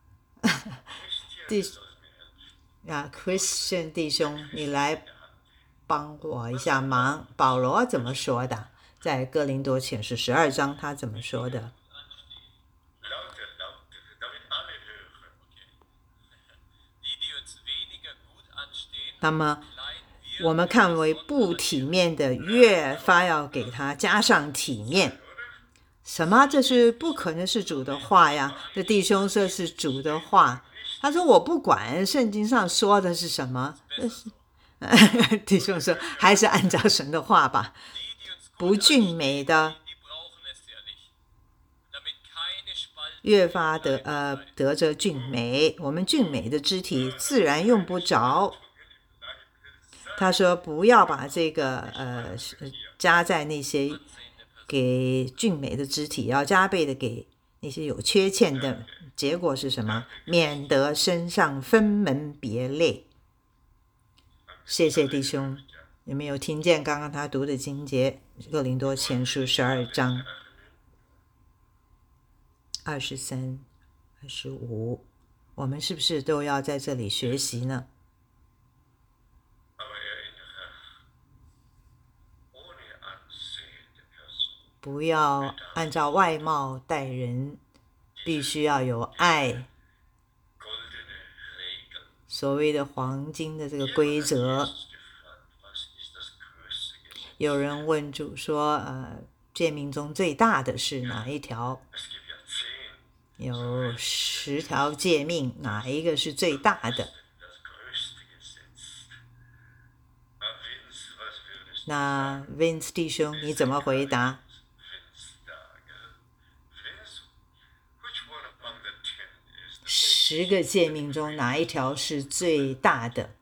？Christian 弟兄，你来帮我一下忙。保罗怎么说的？在哥林多前书12章，他怎么说的？那么我们看为不体面的，越发要给他加上体面。什么？这是不可能是主的话呀！这弟兄说是主的话，他说我不管圣经上说的是什么，弟兄说还是按照神的话吧。不俊美的越发得着俊美，我们俊美的肢体自然用不着。他说不要把这个加在那些给俊美的肢体，要加倍的给那些有缺陷的。结果是什么？免得身上分门别类。谢谢弟兄，有没有听见刚刚他读的经节？哥林多前书12章23、25，我们是不是都要在这里学习呢？不要按照外貌待人，必须要有爱。所谓的黄金的这个规则，有人问主说，诫命中最大的是哪一条？有10条诫命，哪一个是最大的？那 Vince 弟兄你怎么回答？10个诫命中哪一条是最大的？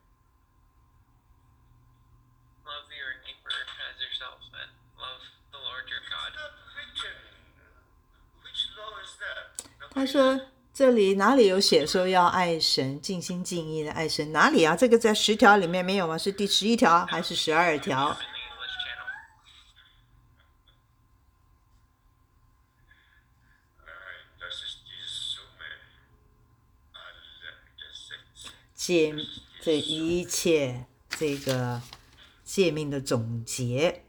他说这里哪里有写说要爱神，尽心尽意的爱神？哪里啊？这个在10条里面没有吗？是第11条还是12条？这一切这个诫命的总结，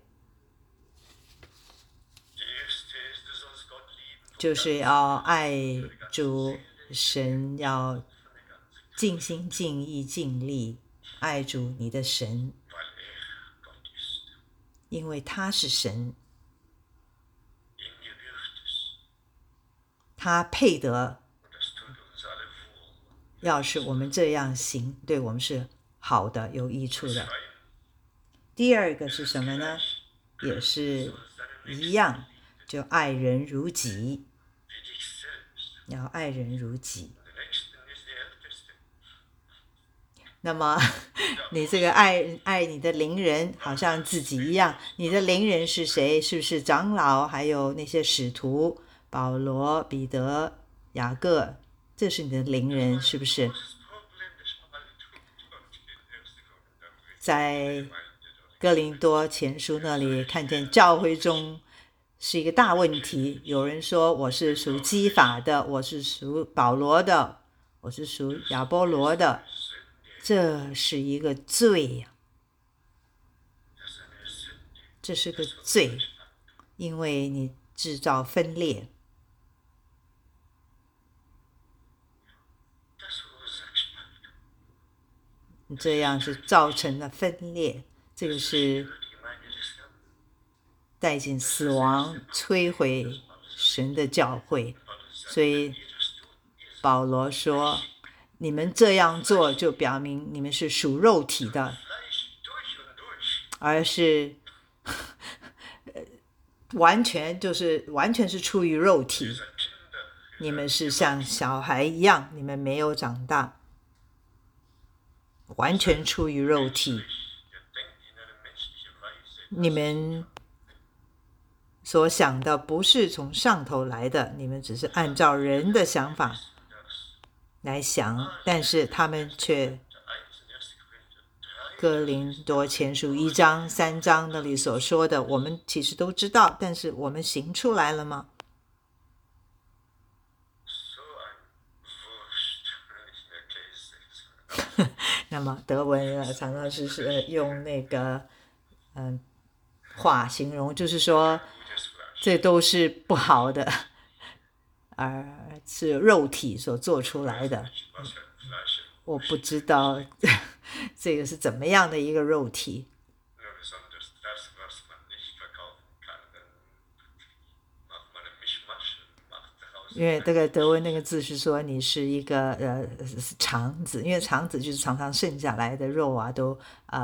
就是要爱主神，要尽心尽意尽力爱主你的神，因为他是神，他配得。要是我们这样行，对我们是好的，有益处的。第二个是什么呢？也是一样，就爱人如己，要爱人如己。那么你这个爱你的邻人好像自己一样，你的邻人是谁？是不是长老，还有那些使徒保罗、彼得、雅各，这是你的邻人，是不是？在哥林多前书那里看见教会中是一个大问题。有人说我是属基法的，我是属保罗的，我是属亚波罗的，这是一个罪呀，这是个罪，因为你制造分裂。这样是造成了分裂，这个是带进死亡，摧毁神的教会。所以保罗说，你们这样做就表明你们是属肉体的，而是完全是出于肉体。你们是像小孩一样，你们没有长大，完全出于肉体。你们所想的不是从上头来的，你们只是按照人的想法来想，但是他们却哥林多前书1章3章那里所说的，我们其实都知道，但是我们行出来了吗？那么德文常常是用那个话形容，就是说这都是不好的，而是肉体所做出来的。我不知道这个是怎么样的一个肉体。因为这个德文那个字是说你是一个肠子，因为肠子就是常常剩下来的肉啊，都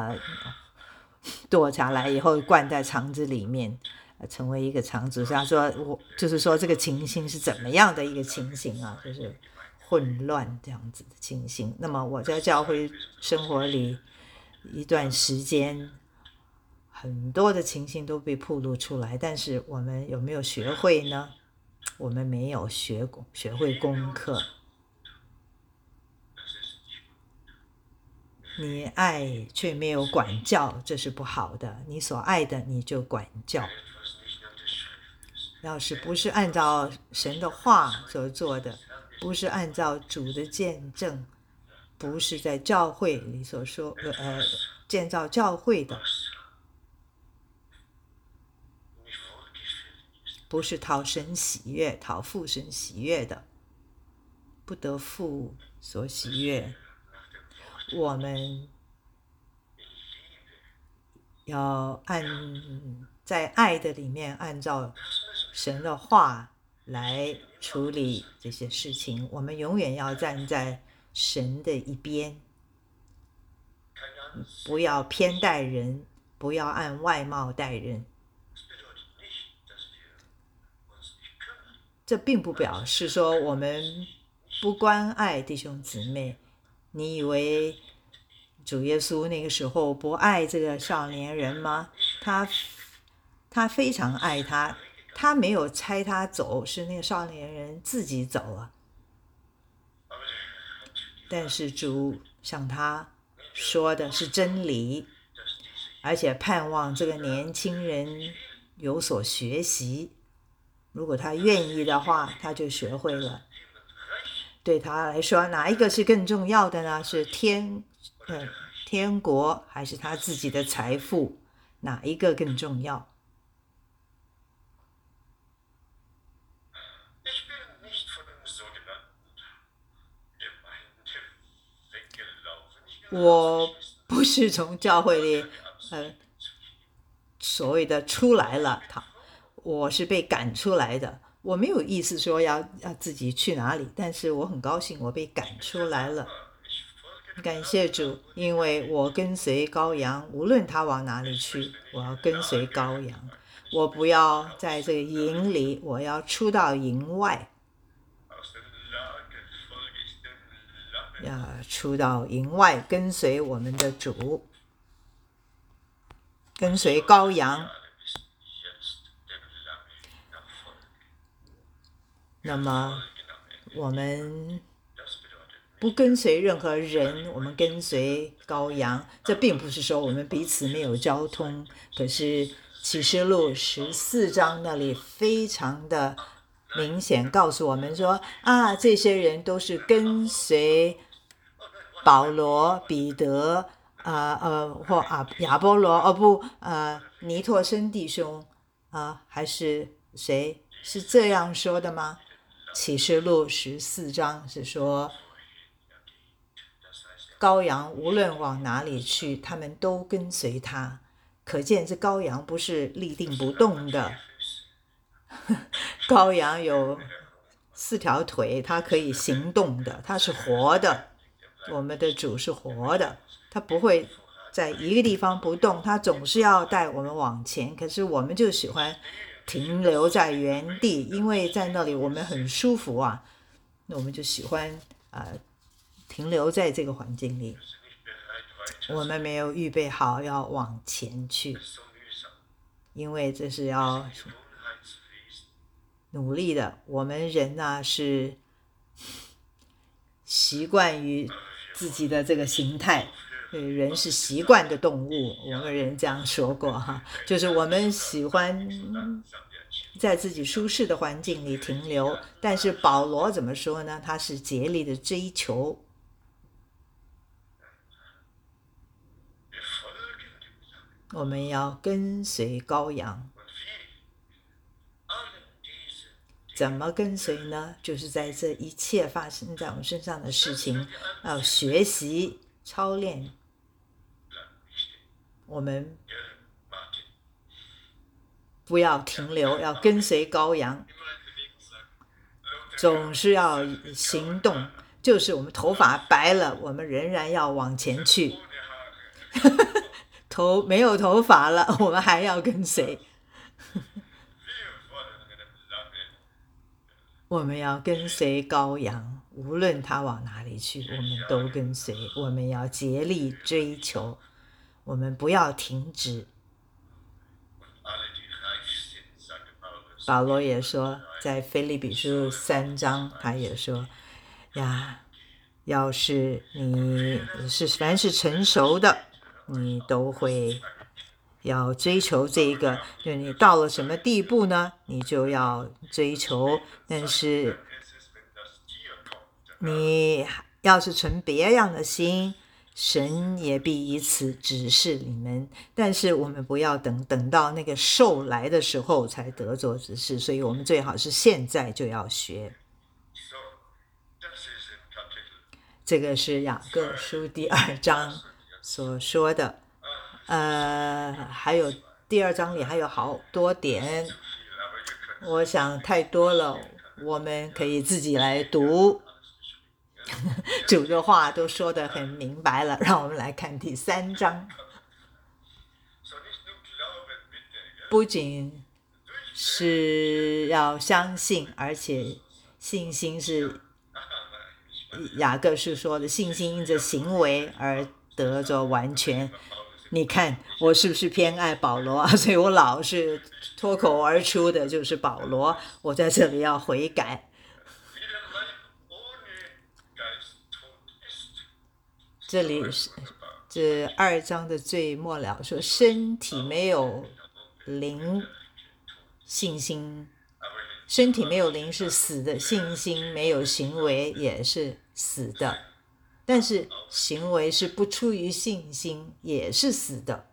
剁下来以后灌在肠子里面，成为一个肠子。所以他说我就是说这个情形是怎么样的一个情形啊，就是混乱这样子的情形。那么我在教会生活里一段时间，很多的情形都被暴露出来，但是我们有没有学会呢？我们没有学会功课。你爱却没有管教，这是不好的。你所爱的你就管教。要是不是按照神的话所做的，不是按照主的见证，不是在教会里所说建造教会的，不是讨神喜悦、讨父神喜悦的，不得父所喜悦。我们要在爱的里面，按照神的话来处理这些事情。我们永远要站在神的一边，不要偏待人，不要按外貌待人。这并不表示说我们不关爱弟兄姊妹。你以为主耶稣那个时候不爱这个少年人吗？他非常爱他，他没有差他走，是那个少年人自己走了。但是主向他说的是真理，而且盼望这个年轻人有所学习。如果他愿意的话，他就学会了。对他来说，哪一个是更重要的呢？是天国还是他自己的财富？哪一个更重要？我不是从教会里所谓的出来了，我是被赶出来的。我没有意思说要自己去哪里，但是我很高兴我被赶出来了。感谢主，因为我跟随羔羊，无论他往哪里去，我要跟随羔羊。我不要在这个营里，我要出到营外，要出到营外，跟随我们的主，跟随羔羊。那么我们不跟随任何人，我们跟随羔羊。这并不是说我们彼此没有交通，可是启示录14章那里非常的明显告诉我们说啊，这些人都是跟随保罗、彼得或亚波罗尼托生弟兄还是谁是这样说的吗？启示录14章是说羔羊无论往哪里去，他们都跟随他。可见这羔羊不是立定不动的，羔羊有4条腿，它可以行动的，它是活的。我们的主是活的，他不会在一个地方不动，他总是要带我们往前。可是我们就喜欢停留在原地，因为在那里我们很舒服啊，那我们就喜欢停留在这个环境里。我们没有预备好要往前去，因为这是要努力的。我们人是习惯于自己的这个形态，人是习惯的动物，我们人这样说过就是我们喜欢在自己舒适的环境里停留。但是保罗怎么说呢？他是竭力的追求。我们要跟随羔羊。怎么跟随呢？就是在这一切发生在我们身上的事情要学习操练。我们不要停留，要跟随羔羊，总是要行动。就是我们头发白了，我们仍然要往前去没有头发了，我们还要跟随我们要跟随羔羊，无论他往哪里去，我们都跟随。我们要竭力追求，我们不要停止。保罗也说，在腓立比书3章，他也说呀，要是你凡是成熟的，你都会要追求这个。就你到了什么地步呢，你就要追求。但是你要是存别样的心，神也必以此指示你们。但是我们不要等到那个兽来的时候才得着指示，所以我们最好是现在就要学。这个是雅各书第2章所说的。还有第2章里还有好多点，我想太多了，我们可以自己来读。主的话都说得很明白了，让我们来看第3章。不仅是要相信，而且信心是雅各书说的，信心因着行为而得着完全。你看我是不是偏爱保罗所以我老是脱口而出的就是保罗，我在这里要悔改。这里是这2章的最末了说，身体没有灵，信心身体没有灵是死的，信心没有行为也是死的。但是行为是不出于信心也是死的。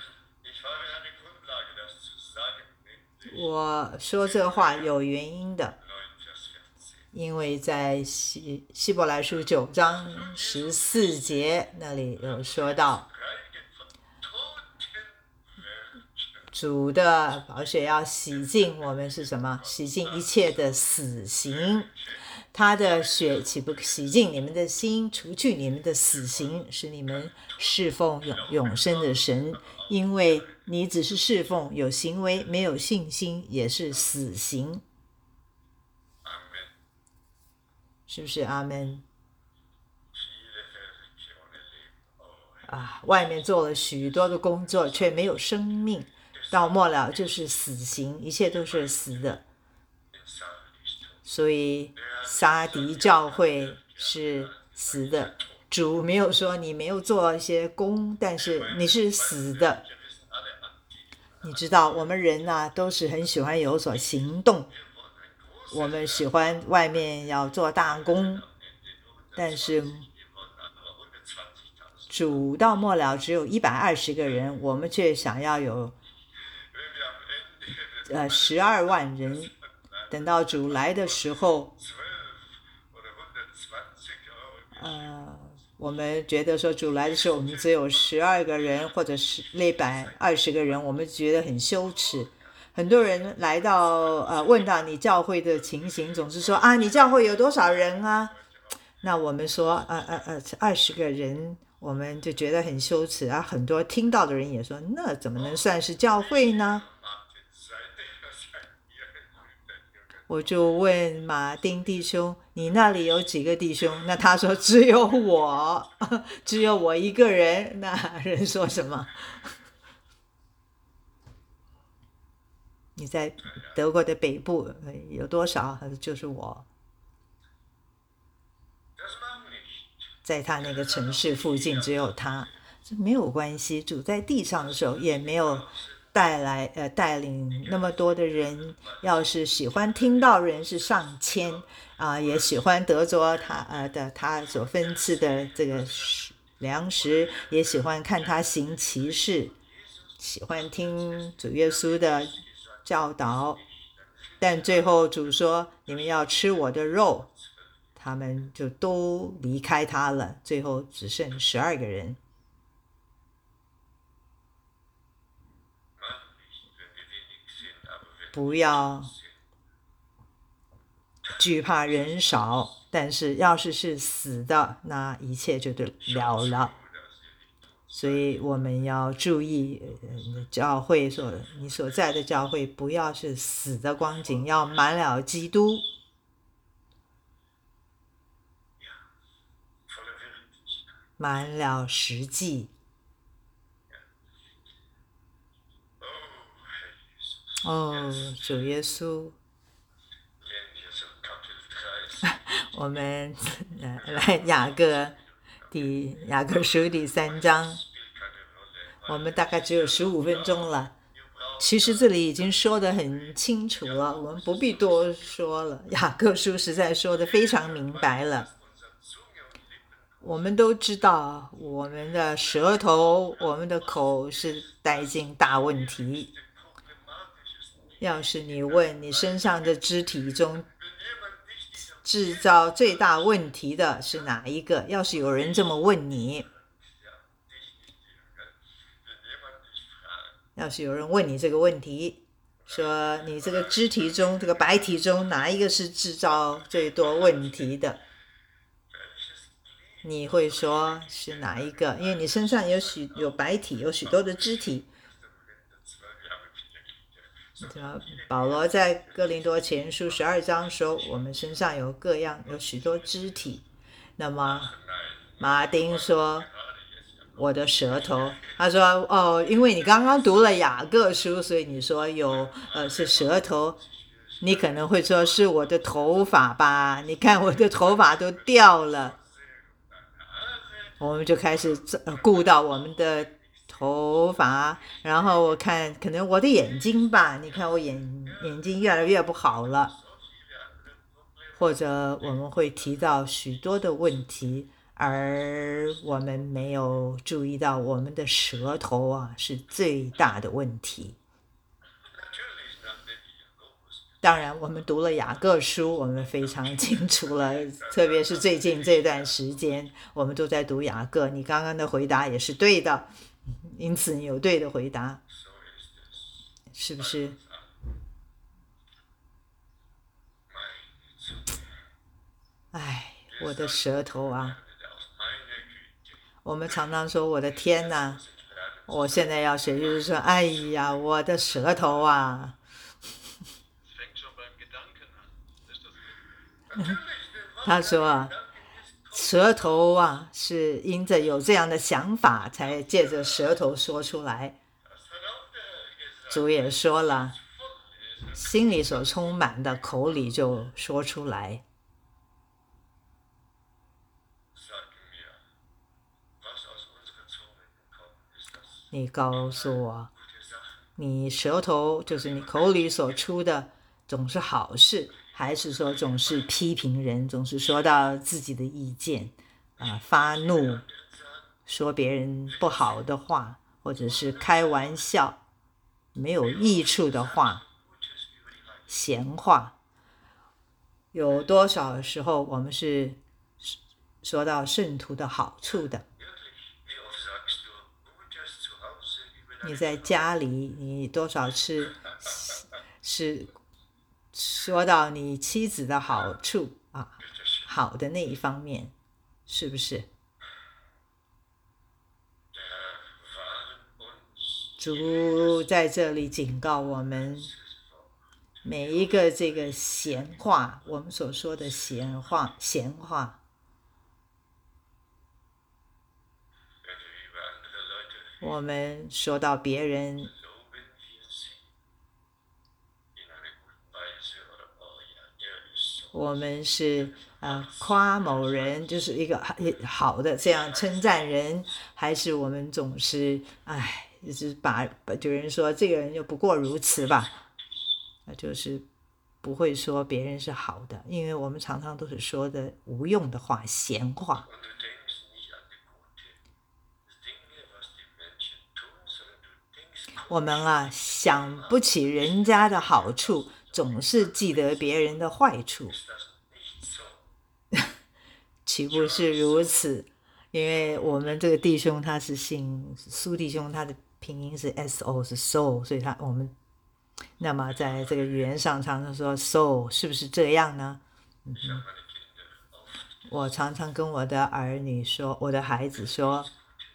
我说这话有原因的，因为在希伯来书9章14节那里有说到，主的宝血要洗净我们是什么？洗净一切的死刑。他的血岂不洗净你们的心，除去你们的死刑，使你们侍奉永生的神。因为你只是侍奉，有行为没有信心也是死刑。是不是阿们？外面做了许多的工作却没有生命，到末了就是死刑，一切都是死的。所以撒狄教会是死的，主没有说你没有做一些工，但是你是死的。 你知道我们人呐，都是很喜欢有所行动，我们喜欢外面要做大功，但是主到末了只有120个人，我们却想要有12万人。等到主来的时候，我们觉得说主来的时候我们只有12个人或者是120个人，我们觉得很羞耻。很多人来到问到你教会的情形，总是说啊，你教会有多少人啊？那我们说20个人，我们就觉得很羞耻啊。很多听到的人也说，那怎么能算是教会呢？我就问马丁弟兄，你那里有几个弟兄？那他说只有我，只有我一个人。那人说什么？你在德国的北部有多少？就是我，在他那个城市附近只有他，这没有关系。主在地上的时候也没有带领那么多的人，要是喜欢听到人是上千也喜欢得着他所分赐的这个粮食，也喜欢看他行奇事，喜欢听主耶稣的教导。但最后主说你们要吃我的肉，他们就都离开他了，最后只剩12个人。不要惧怕人少，但是要是死的，那一切就了了。所以我们要注意，教会你所在的教会不要是死的光景，要满了基督，满了实际。主耶稣，我们来雅各书第3章，我们大概只有15分钟了。其实这里已经说得很清楚了，我们不必多说了。雅各书实在说得非常明白了。我们都知道，我们的舌头、我们的口是带进大问题。要是你问你身上的肢体中制造最大问题的是哪一个？要是有人这么问你，要是有人问你这个问题，说你这个肢体中这个白体中哪一个是制造最多问题的，你会说是哪一个？因为你身上有白体，有许多的肢体。保罗在哥林多前书12章说，我们身上有许多肢体。那么马丁说我的舌头，他说因为你刚刚读了雅各书，所以你说是舌头。你可能会说是我的头发吧，你看我的头发都掉了。我们就开始顾到我们的头发，然后我看可能我的眼睛吧，你看我眼睛越来越不好了。或者我们会提到许多的问题，而我们没有注意到我们的舌头是最大的问题。当然我们读了雅各书，我们非常清楚了，特别是最近这段时间我们都在读雅各。你刚刚的回答也是对的，因此你有对的回答，是不是？我的舌头我们常常说我的天哪，我现在要学就是说哎呀我的舌头他说舌头是因着有这样的想法才借着舌头说出来。主也说了，心里所充满的口里就说出来。你告诉我你舌头就是你口里所出的总是好事，还是说总是批评人，总是说到自己的意见发怒，说别人不好的话，或者是开玩笑没有益处的话，闲话。有多少时候我们是说到圣徒的好处的？你在家里，你多少次是说到你妻子的好处好的那一方面，是不是？主在这里警告我们，每一个这个闲话，我们所说的闲话，我们说到别人，我们是夸某人，就是一个好的这样称赞人，还是我们总是就是把有人说这个人就不过如此吧，就是不会说别人是好的，因为我们常常都是说的无用的话，闲话。我们想不起人家的好处，总是记得别人的坏处，岂不是如此？因为我们这个弟兄他是姓苏弟兄，他的拼音是 SO 是 so， 所以我们那么在这个语言上常常说 so， 是不是这样呢？我常常跟我的儿女说，我的孩子说，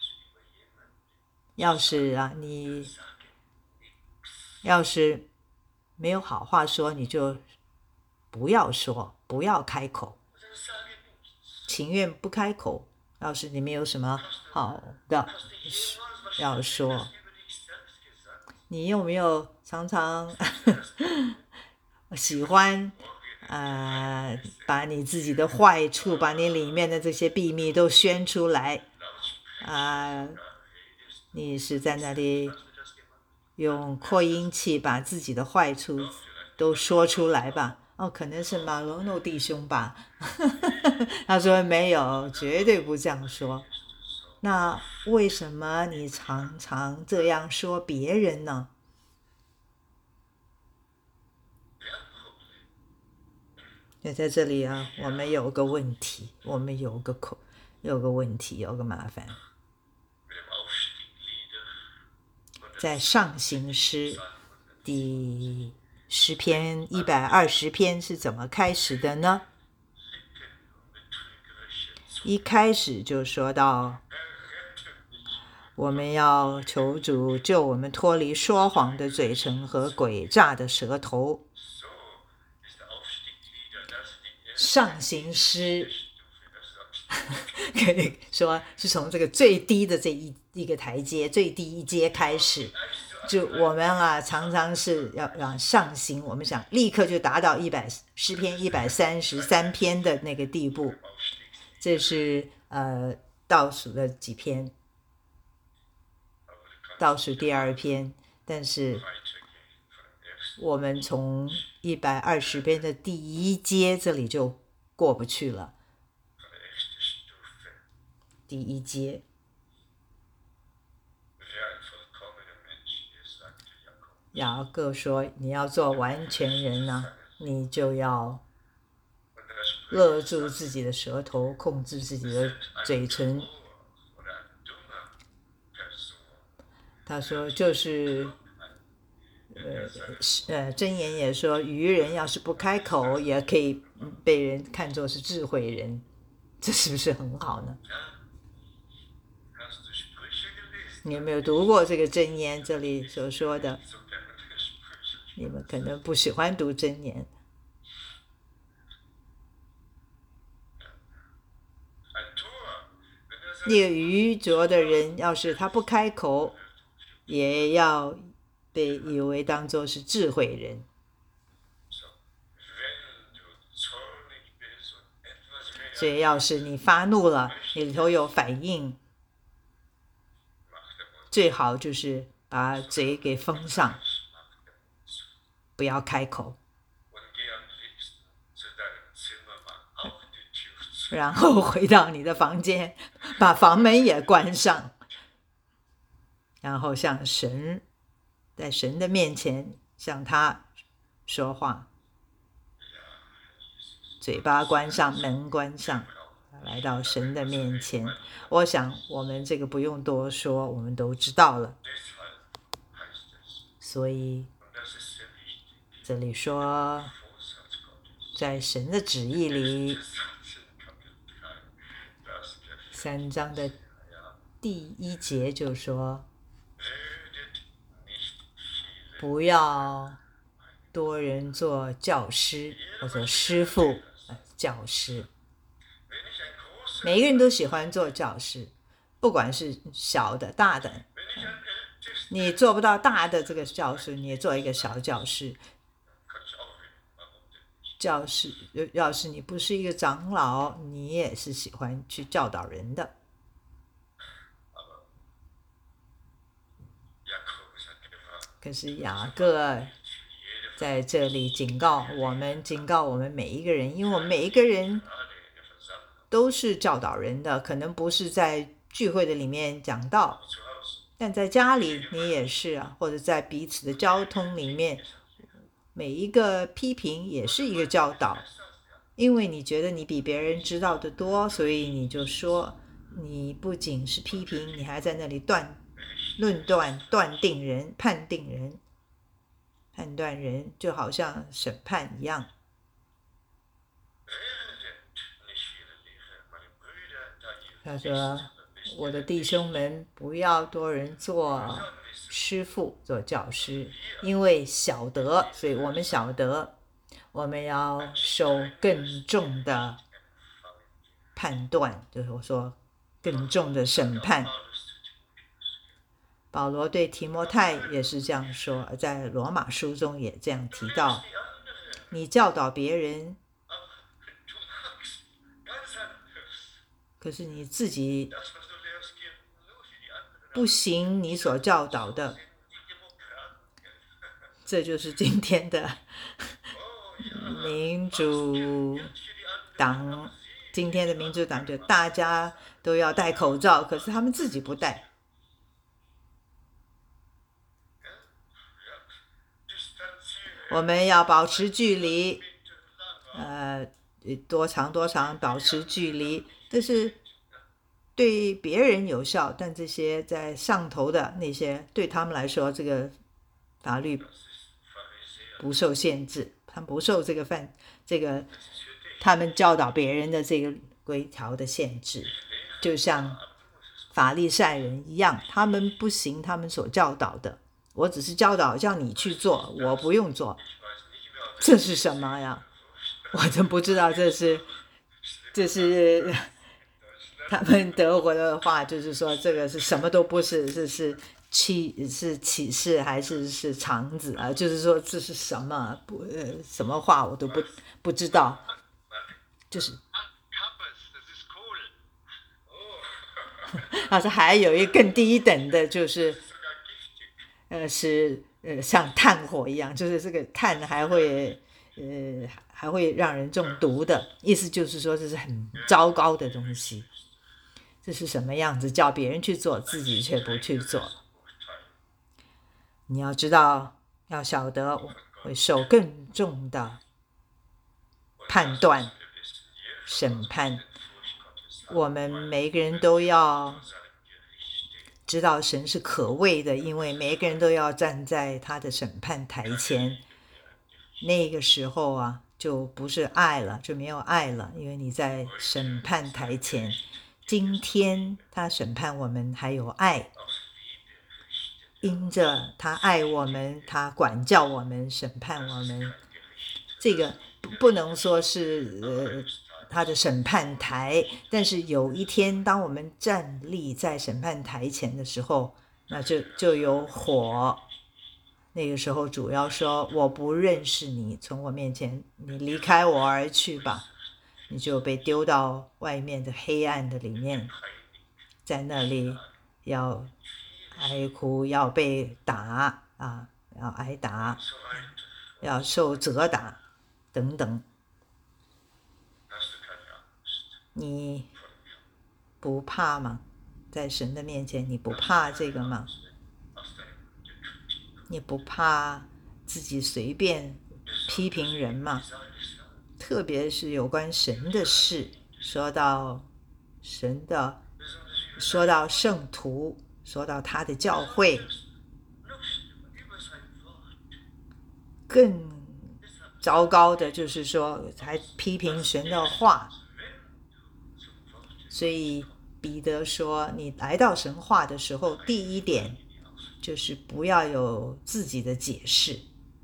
要是你要是没有好话说，你就不要说，不要开口，情愿不开口。要是你没有什么好的要说，你有没有常常喜欢把你自己的坏处，把你里面的这些秘密都宣出来你是在那里用扩音器把自己的坏处都说出来吧？可能是马罗诺弟兄吧。他说没有，绝对不这样说。那为什么你常常这样说别人呢？在这里我们有个问题，我们有个问题，有个麻烦。在上行诗第诗篇120篇是怎么开始的呢？一开始就说到，我们要求主救我们脱离说谎的嘴唇和诡诈的舌头。上行诗可以说是从这个最低的这一个台阶，最低一阶开始，就我们常常是要上行，我们想立刻就达到诗篇133篇的那个地步。这是倒数的几篇，倒数第2篇，但是我们从120篇的第1阶这里就过不去了。第1阶，雅各说你要做完全人你就要勒住自己的舌头，控制自己的嘴唇。他说就是箴言也说，愚人要是不开口，也可以被人看作是智慧人，这是不是很好呢？你有没有读过这个箴言这里所说的？你们可能不喜欢读箴言。那个愚拙的人，要是他不开口，也要被以为当作是智慧人。所以要是你发怒了，你里头有反应，最好就是把嘴给封上，不要开口，然后回到你的房间，把房门也关上，然后向神，在神的面前向他说话，嘴巴关上，门关上，来到神的面前。我想我们这个不用多说，我们都知道了。所以这里说，在神的旨意里，3章的第1节就说，不要多人做教师或者师傅，教师。每一个人都喜欢做教师，不管是小的大的，你做不到大的这个教师，你也做一个小教师。教师要是你不是一个长老，你也是喜欢去教导人的。可是雅各在这里警告我们每一个人，因为我们每一个人都是教导人的，可能不是在聚会的里面讲道，但在家里你也是啊，或者在彼此的交通里面，每一个批评也是一个教导。因为你觉得你比别人知道的多，所以你就说，你不仅是批评，你还在那里论断、断定人、判定人、判断人，就好像审判一样。他说，我的弟兄们，不要多人做师傅，做教师，因为晓得，所以我们晓得，我们要受更重的判断，就是我说更重的审判。保罗对提摩太也是这样说，在罗马书中也这样提到，你教导别人，可是你自己不行你所教导的，这就是今天的民主党。今天的民主党就大家都要戴口罩，可是他们自己不戴。我们要保持距离，多长保持距离，这是对别人有效，但这些在上头的那些，对他们来说，这个法律不受限制，他们不受这个他们教导别人的这个规条的限制，就像法利赛人一样，他们不行他们所教导的，我只是教导叫你去做，我不用做。这是什么呀？我真不知道，这是他们德国的话，就是说这个是什么都不是，是启示还是肠子啊？就是说这是什么什么话我都不知道，就是他说还有一个更低等的，就是像炭火一样，就是这个炭还会让人中毒的，意思就是说这是很糟糕的东西。这是什么样子？叫别人去做，自己却不去做。你要知道，要晓得会受更重的判断、审判。我们每一个人都要知道神是可畏的，因为每一个人都要站在他的审判台前。那个时候啊，就不是爱了，就没有爱了，因为你在审判台前。今天他审判我们还有爱，因着他爱我们，他管教我们，审判我们。这个不能说是他的审判台，但是有一天当我们站立在审判台前的时候，那就有火。那个时候主要说，我不认识你，从我面前你离开我而去吧，你就被丢到外面的黑暗的里面，在那里要哀哭，要被打啊，要挨打，要受责打等等。你不怕吗？在神的面前，你不怕这个吗？你不怕自己随便批评人吗？特别是有关神的事，说到圣徒，说到他的教会，更糟糕的就是说还批评神的话。所以彼得说，你来到神话的时候，第一点就是不要有自己的解释。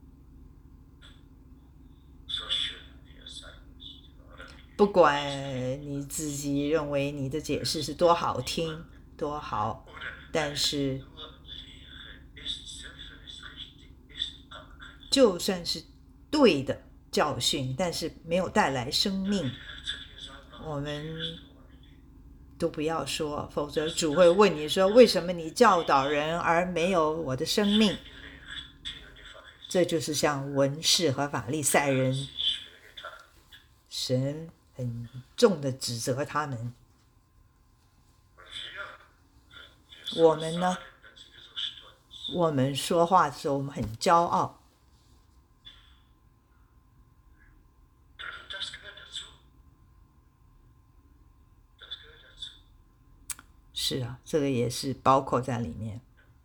不管你自己认为你的解释是多好听多好，但是就算是对的教训，但是没有带来生命，我们都不要说，否则主会问你说，为什么你教导人而没有我的生命？这就是像文士和法利赛人，神很重的指责他们。我们呢？我们说话的时候，我们很骄傲。是啊，这个也是包括在里面。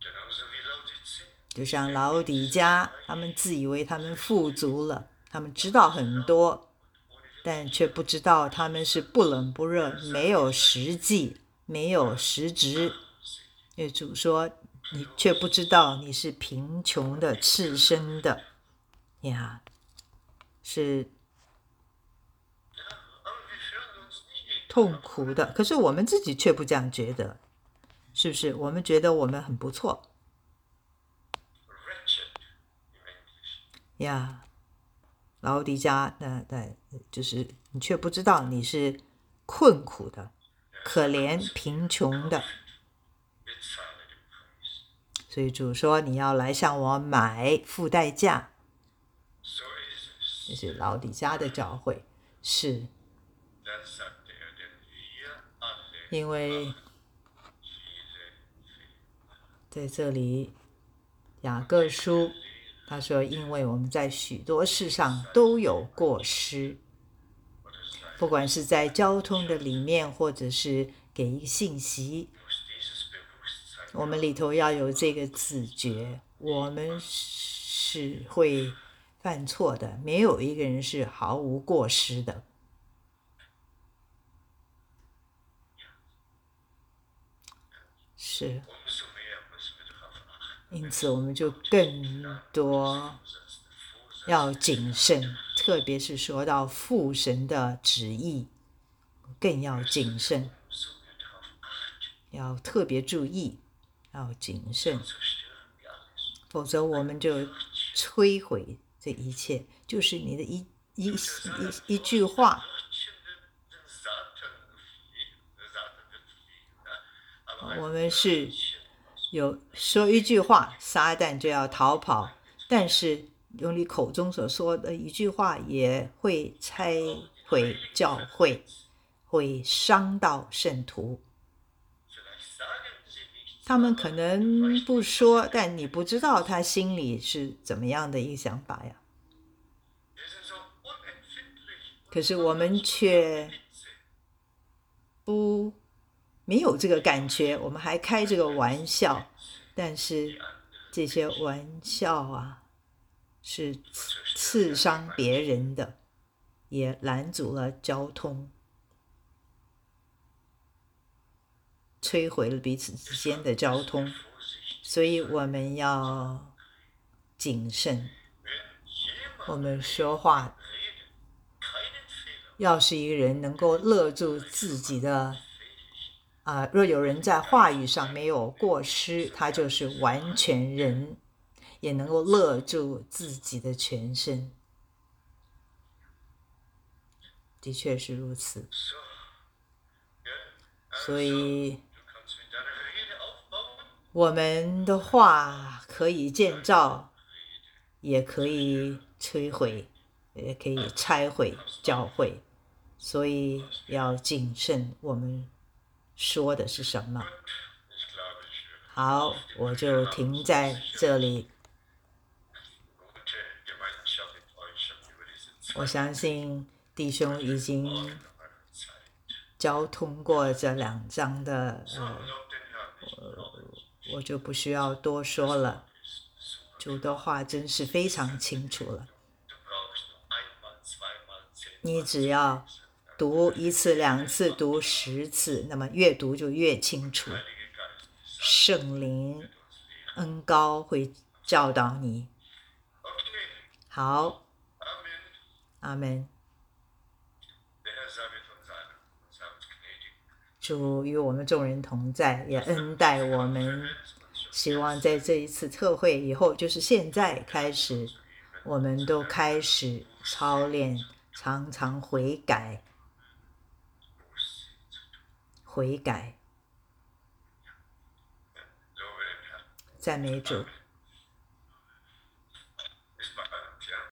就像老底嘉，他们自以为他们富足了，他们知道很多，但却不知道他们是不冷不热，没有实际，没有实质。因为主说，你却不知道你是贫穷的、赤身的呀，是痛苦的。可是我们自己却不这样觉得，是不是？我们觉得我们很不错呀。老底嘉，就是你却不知道你是困苦的、可怜、贫穷的。所以主说，你要来向我买，付代价。这是老底嘉的教诲，是因为在这里雅各书他说，因为我们在许多事上都有过失，不管是在交通的里面，或者是给一个信息，我们里头要有这个自觉，我们是会犯错的，没有一个人是毫无过失的。是，因此我们就更多要谨慎，特别是说到父神的旨意，更要谨慎，要特别注意，要谨慎，否则我们就摧毁这一切。就是你的一句话，我们是有说一句话，撒旦就要逃跑，但是用你口中所说的一句话也会拆毁教会，会伤到圣徒。他们可能不说，但你不知道他心里是怎么样的一个想法呀。可是我们却没有这个感觉，我们还开这个玩笑，但是这些玩笑啊，是刺伤别人的，也拦阻了交通，摧毁了彼此之间的交通，所以我们要谨慎。我们说话，要是一个人能够勒住自己的若有人在话语上没有过失，他就是完全人，也能够勒住自己的全身。的确是如此。所以我们的话可以建造，也可以摧毁，也可以拆毁教会，所以要谨慎我们说的是什么。好，我就停在这里。我相信弟兄已经交通过这2章的，我就不需要多说了。主的话真是非常清楚了，你只要读1次、2次，读10次，那么越读就越清楚。圣灵恩膏会教导你。好，阿们。主与我们众人同在，也恩待我们。希望在这一次特会以后，就是现在开始，我们都开始操练，常常悔改。赞美主。